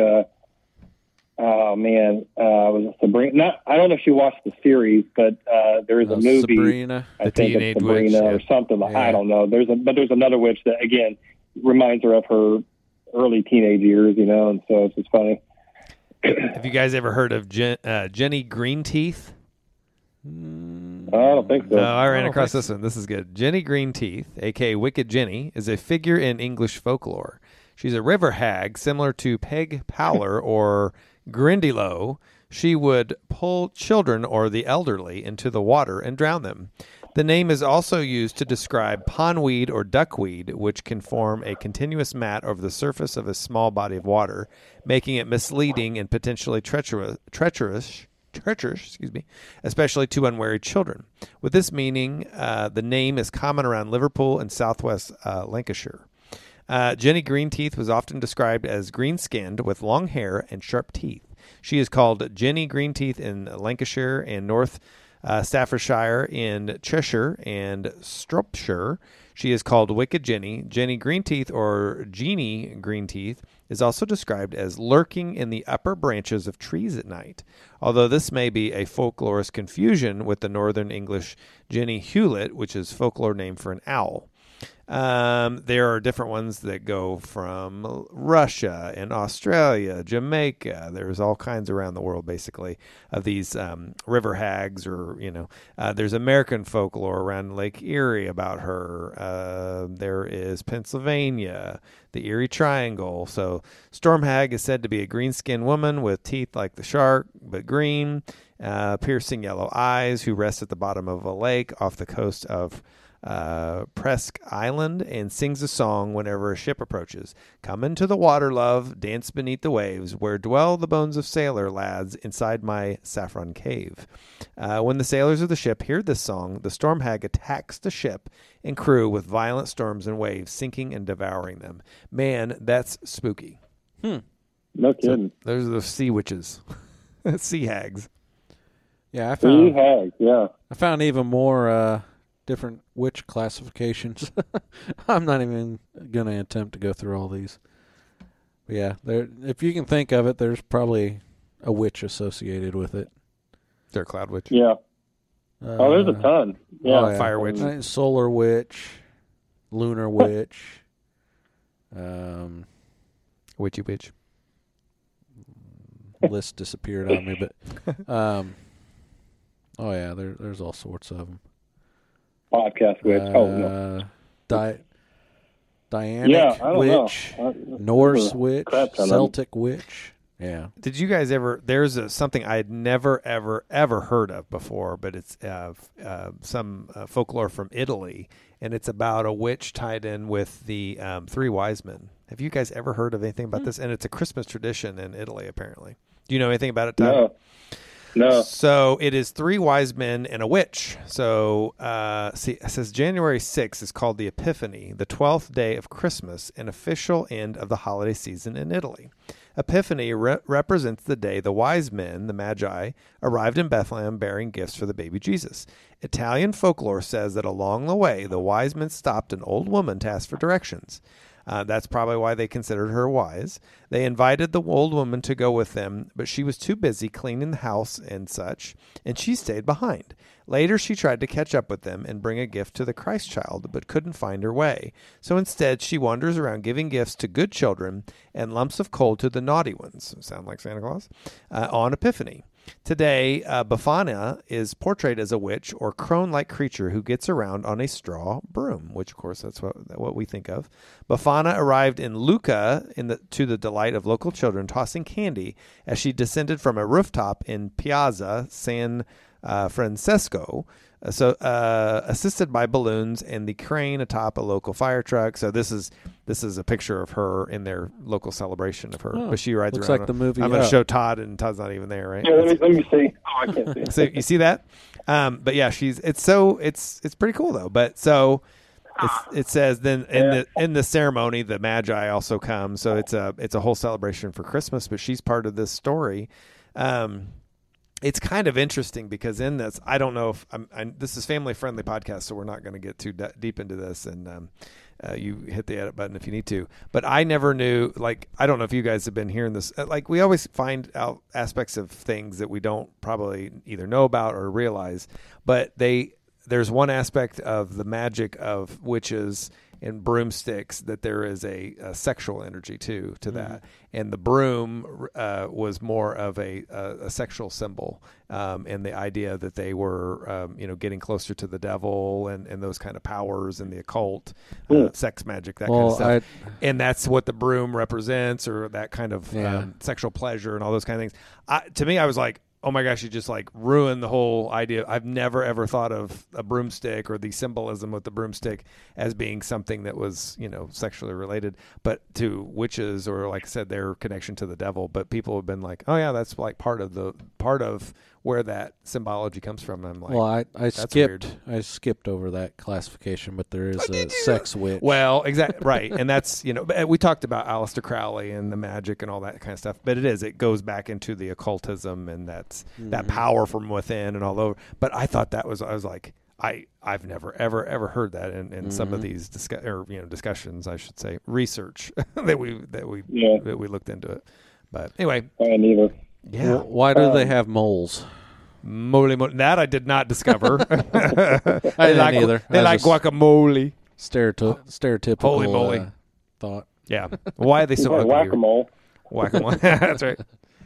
it Sabrina? I don't know if she watched the series, but there is a movie. Sabrina, I think Teenage it's Sabrina Witch, or something. yeah. I don't know. There's another witch that again reminds her of her early teenage years, and so it's just funny. Have you guys ever heard of Jenny Greenteeth? I don't think so. No, I ran across this one. This is good. Jenny Greenteeth, a.k.a. Wicked Jenny, is a figure in English folklore. She's a river hag similar to Peg Powler or Grindylow. She would pull children or the elderly into the water and drown them. The name is also used to describe pondweed or duckweed, which can form a continuous mat over the surface of a small body of water, making it misleading and potentially treacherous, especially to unwary children. With this meaning, the name is common around Liverpool and southwest Lancashire. Jenny Greenteeth was often described as green-skinned with long hair and sharp teeth. She is called Jenny Greenteeth in Lancashire and North Staffordshire, in Cheshire and Shropshire. She is called Wicked Jenny. Jenny Greenteeth or Jeannie Greenteeth is also described as lurking in the upper branches of trees at night, although this may be a folklorist confusion with the Northern English Jenny Hewlett, which is folklore name for an owl. There are different ones that go from Russia and Australia, Jamaica. There's all kinds around the world, basically, of these river hags, or there's American folklore around Lake Erie about her. There is Pennsylvania, the Erie Triangle. So Storm Hag is said to be a green-skinned woman with teeth like the shark, but green, piercing yellow eyes, who rests at the bottom of a lake off the coast of Presque Island and sings a song whenever a ship approaches. Come into the water, love, dance beneath the waves, where dwell the bones of sailor lads inside my saffron cave. When the sailors of the ship hear this song, the storm hag attacks the ship and crew with violent storms and waves, sinking and devouring them. Man, that's spooky. No kidding. So those are the sea witches. Sea hags. Yeah, I found even more different witch classifications. I'm not even going to attempt to go through all these. But yeah, if you can think of it, there's probably a witch associated with it. They're a cloud witch. Yeah. There's a ton. Yeah. Fire witch. Solar witch, lunar witch. Witchy witch. List disappeared on me, but there's all sorts of them. Podcast witch. Oh no. Dianic I don't witch, know. Norse witch, crap ton of Celtic witch. Yeah. Did you guys ever? There's something I had never, ever heard of before, but it's some folklore from Italy, and it's about a witch tied in with the three wise men. Have you guys ever heard of anything about this? And it's a Christmas tradition in Italy, apparently. Do you know anything about it, Todd? No. So it is three wise men and a witch. So see, it says January 6th is called the Epiphany, the 12th day of Christmas, an official end of the holiday season in Italy. Epiphany represents the day the wise men, the Magi, arrived in Bethlehem bearing gifts for the baby Jesus. Italian folklore says that along the way, the wise men stopped an old woman to ask for directions. That's probably why they considered her wise. They invited the old woman to go with them, but she was too busy cleaning the house and such, and she stayed behind. Later, she tried to catch up with them and bring a gift to the Christ child, but couldn't find her way. So instead, she wanders around giving gifts to good children and lumps of coal to the naughty ones, sound like Santa Claus, on Epiphany. Today, Befana is portrayed as a witch or crone-like creature who gets around on a straw broom, which, of course, that's what we think of. Befana arrived in Lucca to the delight of local children, tossing candy as she descended from a rooftop in Piazza San Francesco, assisted by balloons and the crane atop a local fire truck. So this is a picture of her in their local celebration of her. But she rides looks around. like the movie. I'm going to show Todd, and Todd's not even there, right? Yeah, let me see. Oh, I can't see. So you see that? But yeah, it's pretty cool though. But so it says then in the ceremony the Magi also come. So it's a whole celebration for Christmas. But she's part of this story. It's kind of interesting because in this, I don't know if this is family friendly podcast, so we're not going to get too deep into this. And you hit the edit button if you need to. But I never knew, I don't know if you guys have been hearing this. We always find out aspects of things that we don't probably either know about or realize. But there's one aspect of the magic of witches and broomsticks that there is a sexual energy to that, and the broom was more of a sexual symbol, and the idea that they were getting closer to the devil and those kind of powers and the occult, sex magic, that kind of stuff, and that's what the broom represents, or that kind of sexual pleasure and all those kind of things. To me, I was like, oh my gosh, you just ruined the whole idea. I've never ever thought of a broomstick or the symbolism with the broomstick as being something that was, sexually related, but to witches, or like I said, their connection to the devil. But people have been like, oh yeah, that's part of where that symbology comes from. And I'm like, well, I skipped over that classification, but there is a sex witch. Well, exactly right, and that's we talked about Aleister Crowley and the magic and all that kind of stuff. But it goes back into the occultism and that's that power from within and all over. But I thought I was like, I've never ever heard that in some of these discussions, I should say, research that we looked into it. But anyway, I neither. Yeah. Why do they have moles? That I did not discover. I didn't either. They like guacamole. Stereotypical Holy moly. Thought. Yeah. Why are they so ugly? Whack-a-mole. Whack-a-mole. That's right.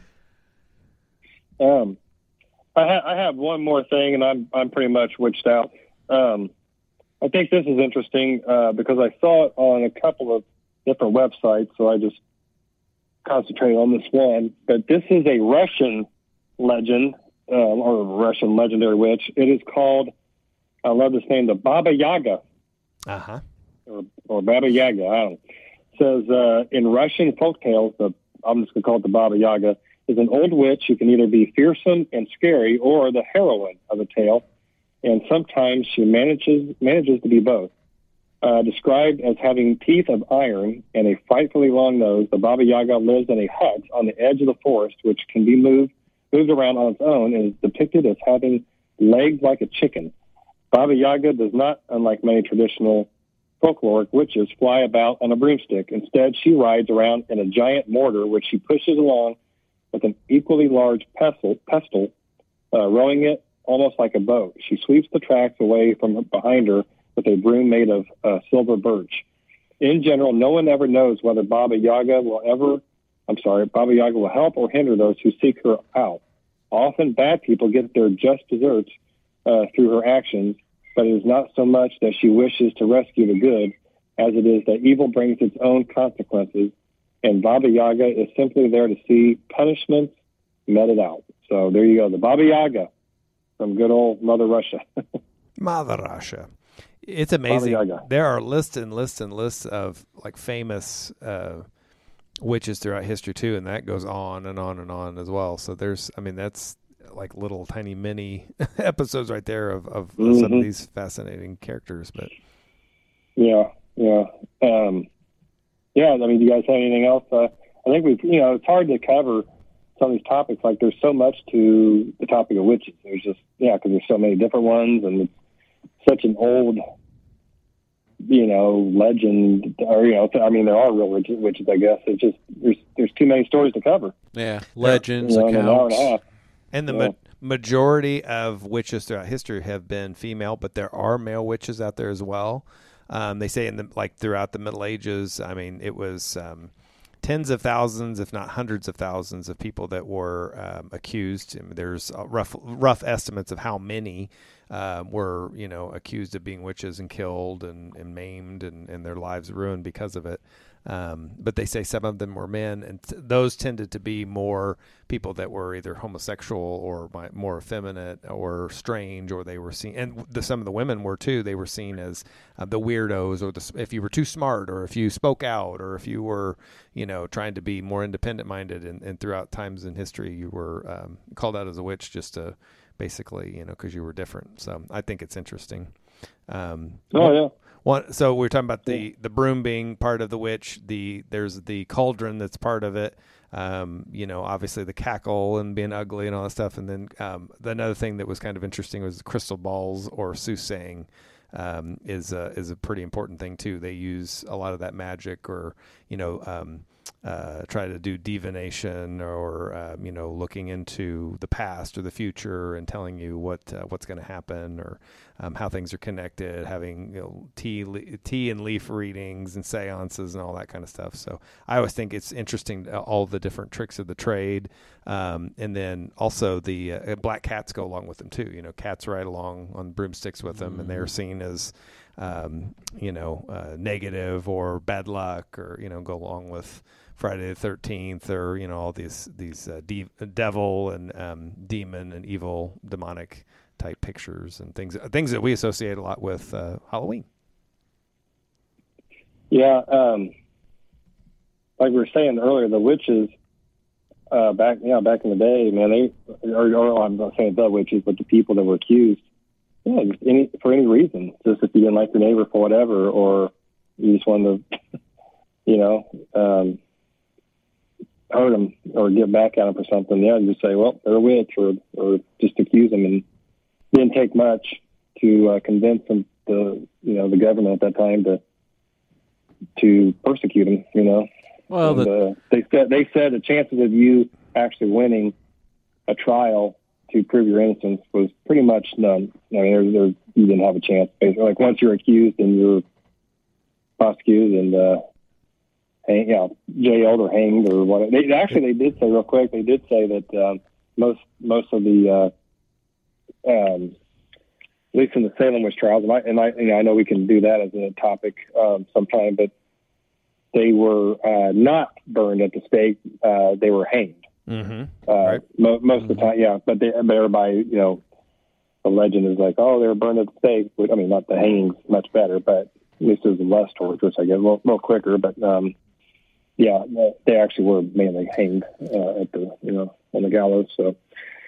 I have one more thing, and I'm pretty much witched out. I think this is interesting because I saw it on a couple of different websites, so I just concentrated on this one. But this is a Russian legend, or Russian legendary witch. It is called, I love this name, the Baba Yaga. Uh-huh. Or Baba Yaga, I don't know. It says, in Russian folktales, I'm just going to call it the Baba Yaga, is an old witch who can either be fearsome and scary or the heroine of a tale, and sometimes she manages to be both. Described as having teeth of iron and a frightfully long nose, the Baba Yaga lives in a hut on the edge of the forest, which can be moved around on its own, and is depicted as having legs like a chicken. Baba Yaga does not, unlike many traditional folkloric witches, fly about on a broomstick. Instead, she rides around in a giant mortar, which she pushes along with an equally large pestle, rowing it almost like a boat. She sweeps the tracks away from behind her with a broom made of silver birch. In general, no one ever knows whether Baba Yaga will help or hinder those who seek her out. Often bad people get their just desserts through her actions, but it is not so much that she wishes to rescue the good as it is that evil brings its own consequences, and Baba Yaga is simply there to see punishments meted out. So there you go, the Baba Yaga from good old Mother Russia. Mother Russia. It's amazing. There are lists and lists and lists of like famous witches throughout history too, and that goes on and on and on as well. So that's like little tiny mini episodes right there of some of these fascinating characters. But yeah. I mean, do you guys have anything else? I think it's hard to cover some of these topics. Like, there's so much to the topic of witches. There's just, because there's so many different ones, and it's such an old, legend. Or, I mean, there are real witches, I guess. It's just, there's too many stories to cover. Yeah, legends, accounts. In an hour and a half. And the majority of witches throughout history have been female, but there are male witches out there as well. They say throughout the Middle Ages, I mean, it was tens of thousands, if not hundreds of thousands, of people that were accused. I mean, there's rough estimates of how many were, accused of being witches and killed and maimed and their lives ruined because of it. But they say some of them were men, and those tended to be more people that were either homosexual or more effeminate or strange, or they were seen, and some of the women were too. They were seen as the weirdos, or if you were too smart, or if you spoke out, or if you were, trying to be more independent-minded. And throughout times in history, you were called out as a witch just to basically, because you were different. So I think it's interesting. Yeah. So we're talking about the broom being part of the witch. There's the cauldron that's part of it. Obviously the cackle and being ugly and all that stuff. And then another thing that was kind of interesting was crystal balls or soothsaying is a pretty important thing too. They use a lot of that magic, or try to do divination, or looking into the past or the future and telling you what's going to happen, or how things are connected, having tea and leaf readings and seances and all that kind of stuff. So I always think it's interesting, all the different tricks of the trade, and then also the black cats go along with them too. Cats ride along on broomsticks with them, and they're seen as negative or bad luck, or go along with Friday the 13th, or all these devil and demon and evil demonic type pictures and things that we associate a lot with Halloween. Yeah, like we were saying earlier, the witches back in the day, man, I'm not saying the witches, but the people that were accused, for any reason, just if you didn't like your neighbor for whatever, or you just wanted to, hurt them or get back at them for something, you just say, well, they're a witch, or just accuse them. And it didn't take much to convince them, the government at that time to persecute them. Well, they said the chances of you actually winning a trial to prove your innocence was pretty much none. I mean, you didn't have a chance. Basically, like, once you're accused and you're prosecuted and jailed or hanged or whatever. They did say real quick. They did say that most of the at least in the Salem witch trials, and I know we can do that as a topic sometime, but they were not burned at the stake. They were hanged. Mm-hmm. Right. Most of the time, yeah. But everybody, the legend is like, oh, they were burned at the stake. I mean, not the hanging's much better, but at least it was less torturous, I guess, a little quicker. But they actually were mainly hanged at the on the gallows. So,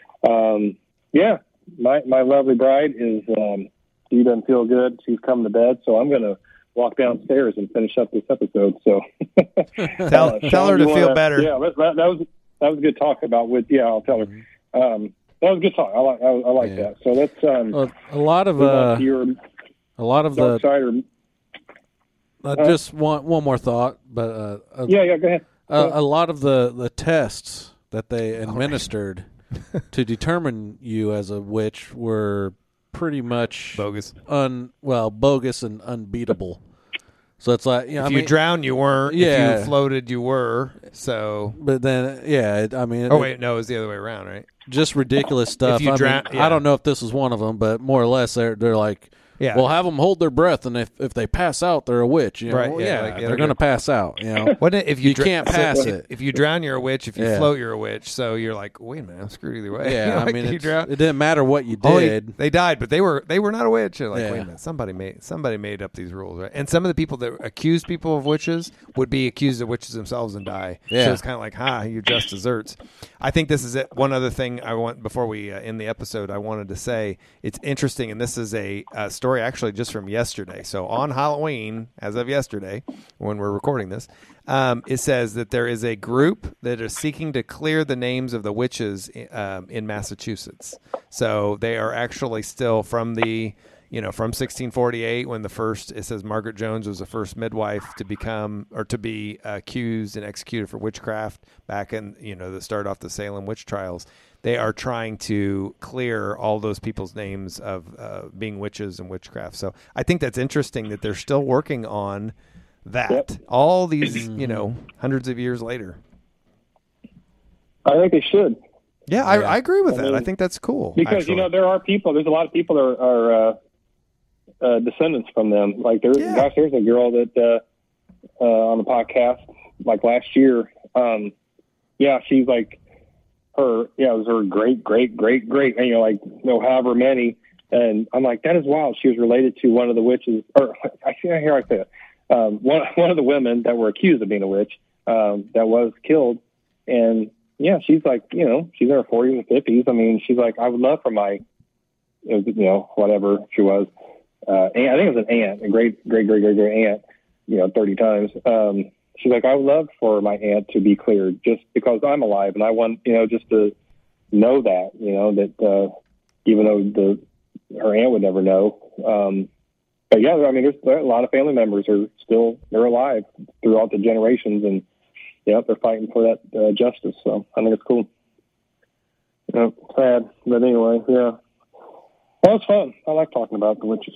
my lovely bride is she doesn't feel good. She's coming to bed, so I'm going to walk downstairs and finish up this episode. So tell her to feel better. Yeah, that was good talk about with. Yeah, I'll tell her. That was good talk. I like that. So let's a lot of the side or. Just one more thought, but go ahead. A lot of the tests that they administered to determine you as a witch were pretty much bogus, bogus and unbeatable. So it's like, if you drowned, you weren't. Yeah. If you floated, you were. So, but then, it was the other way around, right? Just ridiculous stuff. If you I don't know if this was one of them, but more or less, they're like, Yeah. Well, have them hold their breath, and if they pass out, they're a witch. You know? Right, Well, yeah, yeah, like, they're going to pass out. You know, if you can't pass it. If you drown, you're a witch. If you Yeah. float, you're a witch. So you're like, wait a minute, I'm screwed either way. Yeah, Like, I mean, you drown. it didn't matter what you Oh, did. they died, but they were not a witch. You're like, Yeah. wait a minute, somebody made up these rules, right? And some of the people that accuse people of witches would be accused of witches themselves and die. Yeah. So it's kind of like, you just desserts. I think this is it. One other thing I want before we end the episode, I wanted to say it's interesting, and this is a story actually just from yesterday. So on Halloween, as of yesterday, when we're recording this, it says that there is a group that is seeking to clear the names of the witches in Massachusetts. So they are actually still from the, from 1648 when it says Margaret Jones was the first midwife to be accused and executed for witchcraft back in, that started off the Salem witch trials. They are trying to clear all those people's names of being witches and witchcraft. So I think that's interesting that they're still working on that all these, hundreds of years later. I think they should. Yeah, I agree with that. I think that's cool. Because, actually. there's a lot of people that are descendants from them. Like, there's a girl that on the podcast, like last year, she's like, it was her great, and however many. And I'm like, that is wild. She was related to one of the witches, or I say it. One of the women that were accused of being a witch, that was killed. And she's like, she's in her 40s and 50s. I mean, she's like, I would love for my, whatever she was, I think it was an aunt, a great aunt, 30 times. She's like, I would love for my aunt to be cleared just because I'm alive. And I want, just to know that, that even though her aunt would never know. But yeah, I mean, there's a lot of family members they're alive throughout the generations, and they're fighting for that justice. So I think it's cool. Sad, but anyway, yeah. Well, it's fun. I like talking about the witches.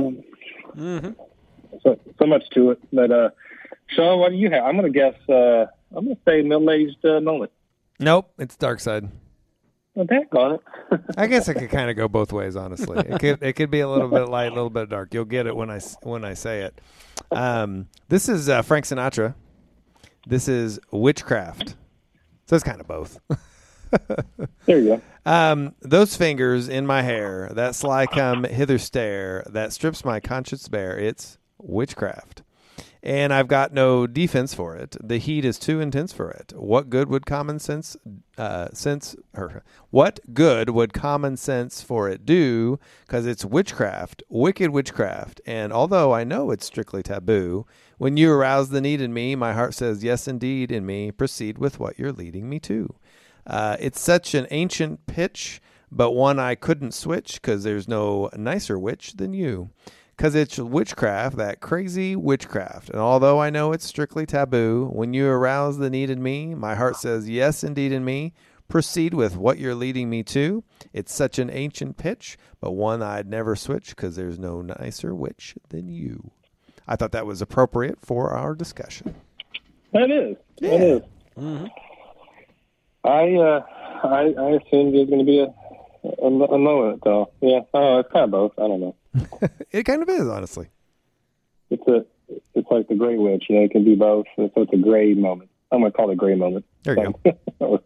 So much to it. But Sean, what do you have? I'm going to guess. I'm going to say middle-aged Nolan. Nope, it's dark side. Well, daggone it. I guess it could kind of go both ways, honestly. It could be a little bit light, a little bit dark. You'll get it when I say it. This is Frank Sinatra. This is witchcraft. So it's kind of both. There you go. Those fingers in my hair, that sly come hither stare, that strips my conscience bare. It's witchcraft. And I've got no defense for it. The heat is too intense for it. What good would common sense for it do? 'Cause it's witchcraft, wicked witchcraft. And although I know it's strictly taboo, when you arouse the need in me, my heart says yes, indeed, in me. Proceed with what you're leading me to. It's such an ancient pitch, but one I couldn't switch 'cause there's no nicer witch than you. 'Cause it's witchcraft, that crazy witchcraft. And although I know it's strictly taboo, when you arouse the need in me, my heart says, yes, indeed, in me. Proceed with what you're leading me to. It's such an ancient pitch, but one I'd never switch, 'cause there's no nicer witch than you. I thought that was appropriate for our discussion. That is. Yeah. It is. Mm-hmm. I assumed it was going to be a moment, though. Yeah. Oh, it's kind of both. I don't know. It kind of is, honestly. It's like the gray witch. It can be both. So it's a gray moment. I'm going to call it a gray moment. There you go.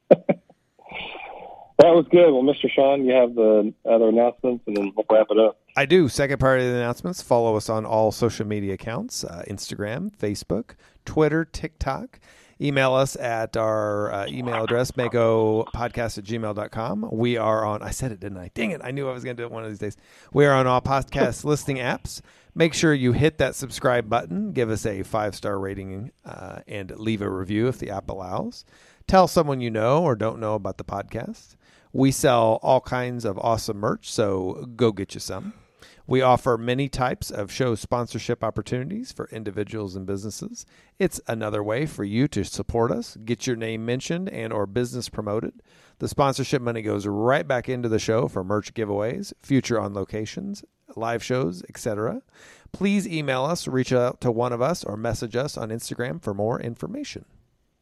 That was good. Well, Mr. Sean, you have the other announcements, and then we'll wrap it up. I do. Second part of the announcements. Follow us on all social media accounts, Instagram, Facebook, Twitter, TikTok. Email us at our email address, magopodcast@gmail.com. We are on, I said it, didn't I? Dang it. I knew I was going to do it one of these days. We are on all podcast listening apps. Make sure you hit that subscribe button. Give us a 5-star rating and leave a review if the app allows. Tell someone you know or don't know about the podcast. We sell all kinds of awesome merch, so go get you some. We offer many types of show sponsorship opportunities for individuals and businesses. It's another way for you to support us, get your name mentioned and or business promoted. The sponsorship money goes right back into the show for merch giveaways, future on locations, live shows, etc. Please email us, reach out to one of us, or message us on Instagram for more information.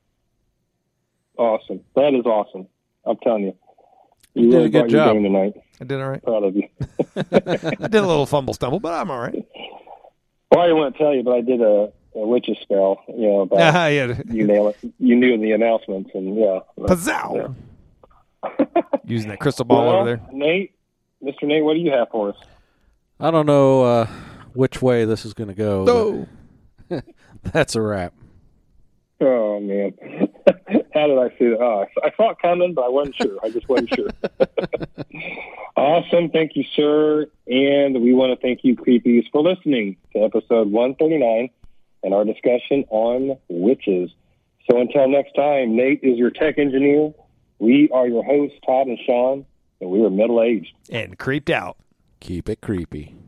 Awesome. That is awesome. I'm telling you. You did a good job tonight. I did all right. Proud of you. I did a little fumble stumble, but I'm all right. Well, I didn't want to tell you, but I did a witch's spell, about Yeah. you nail it. You knew the announcements, and Pazzow! Using that crystal ball over there. Mr. Nate, what do you have for us? I don't know which way this is going to go. No. That's a wrap. Oh, man. How did I see that? Oh, I saw it coming, but I wasn't sure. I just wasn't sure. Awesome. Thank you, sir. And we want to thank you, Creepies, for listening to episode 139 and our discussion on witches. So until next time, Nate is your tech engineer. We are your hosts, Todd and Sean, and we are middle-aged. And creeped out. Keep it creepy.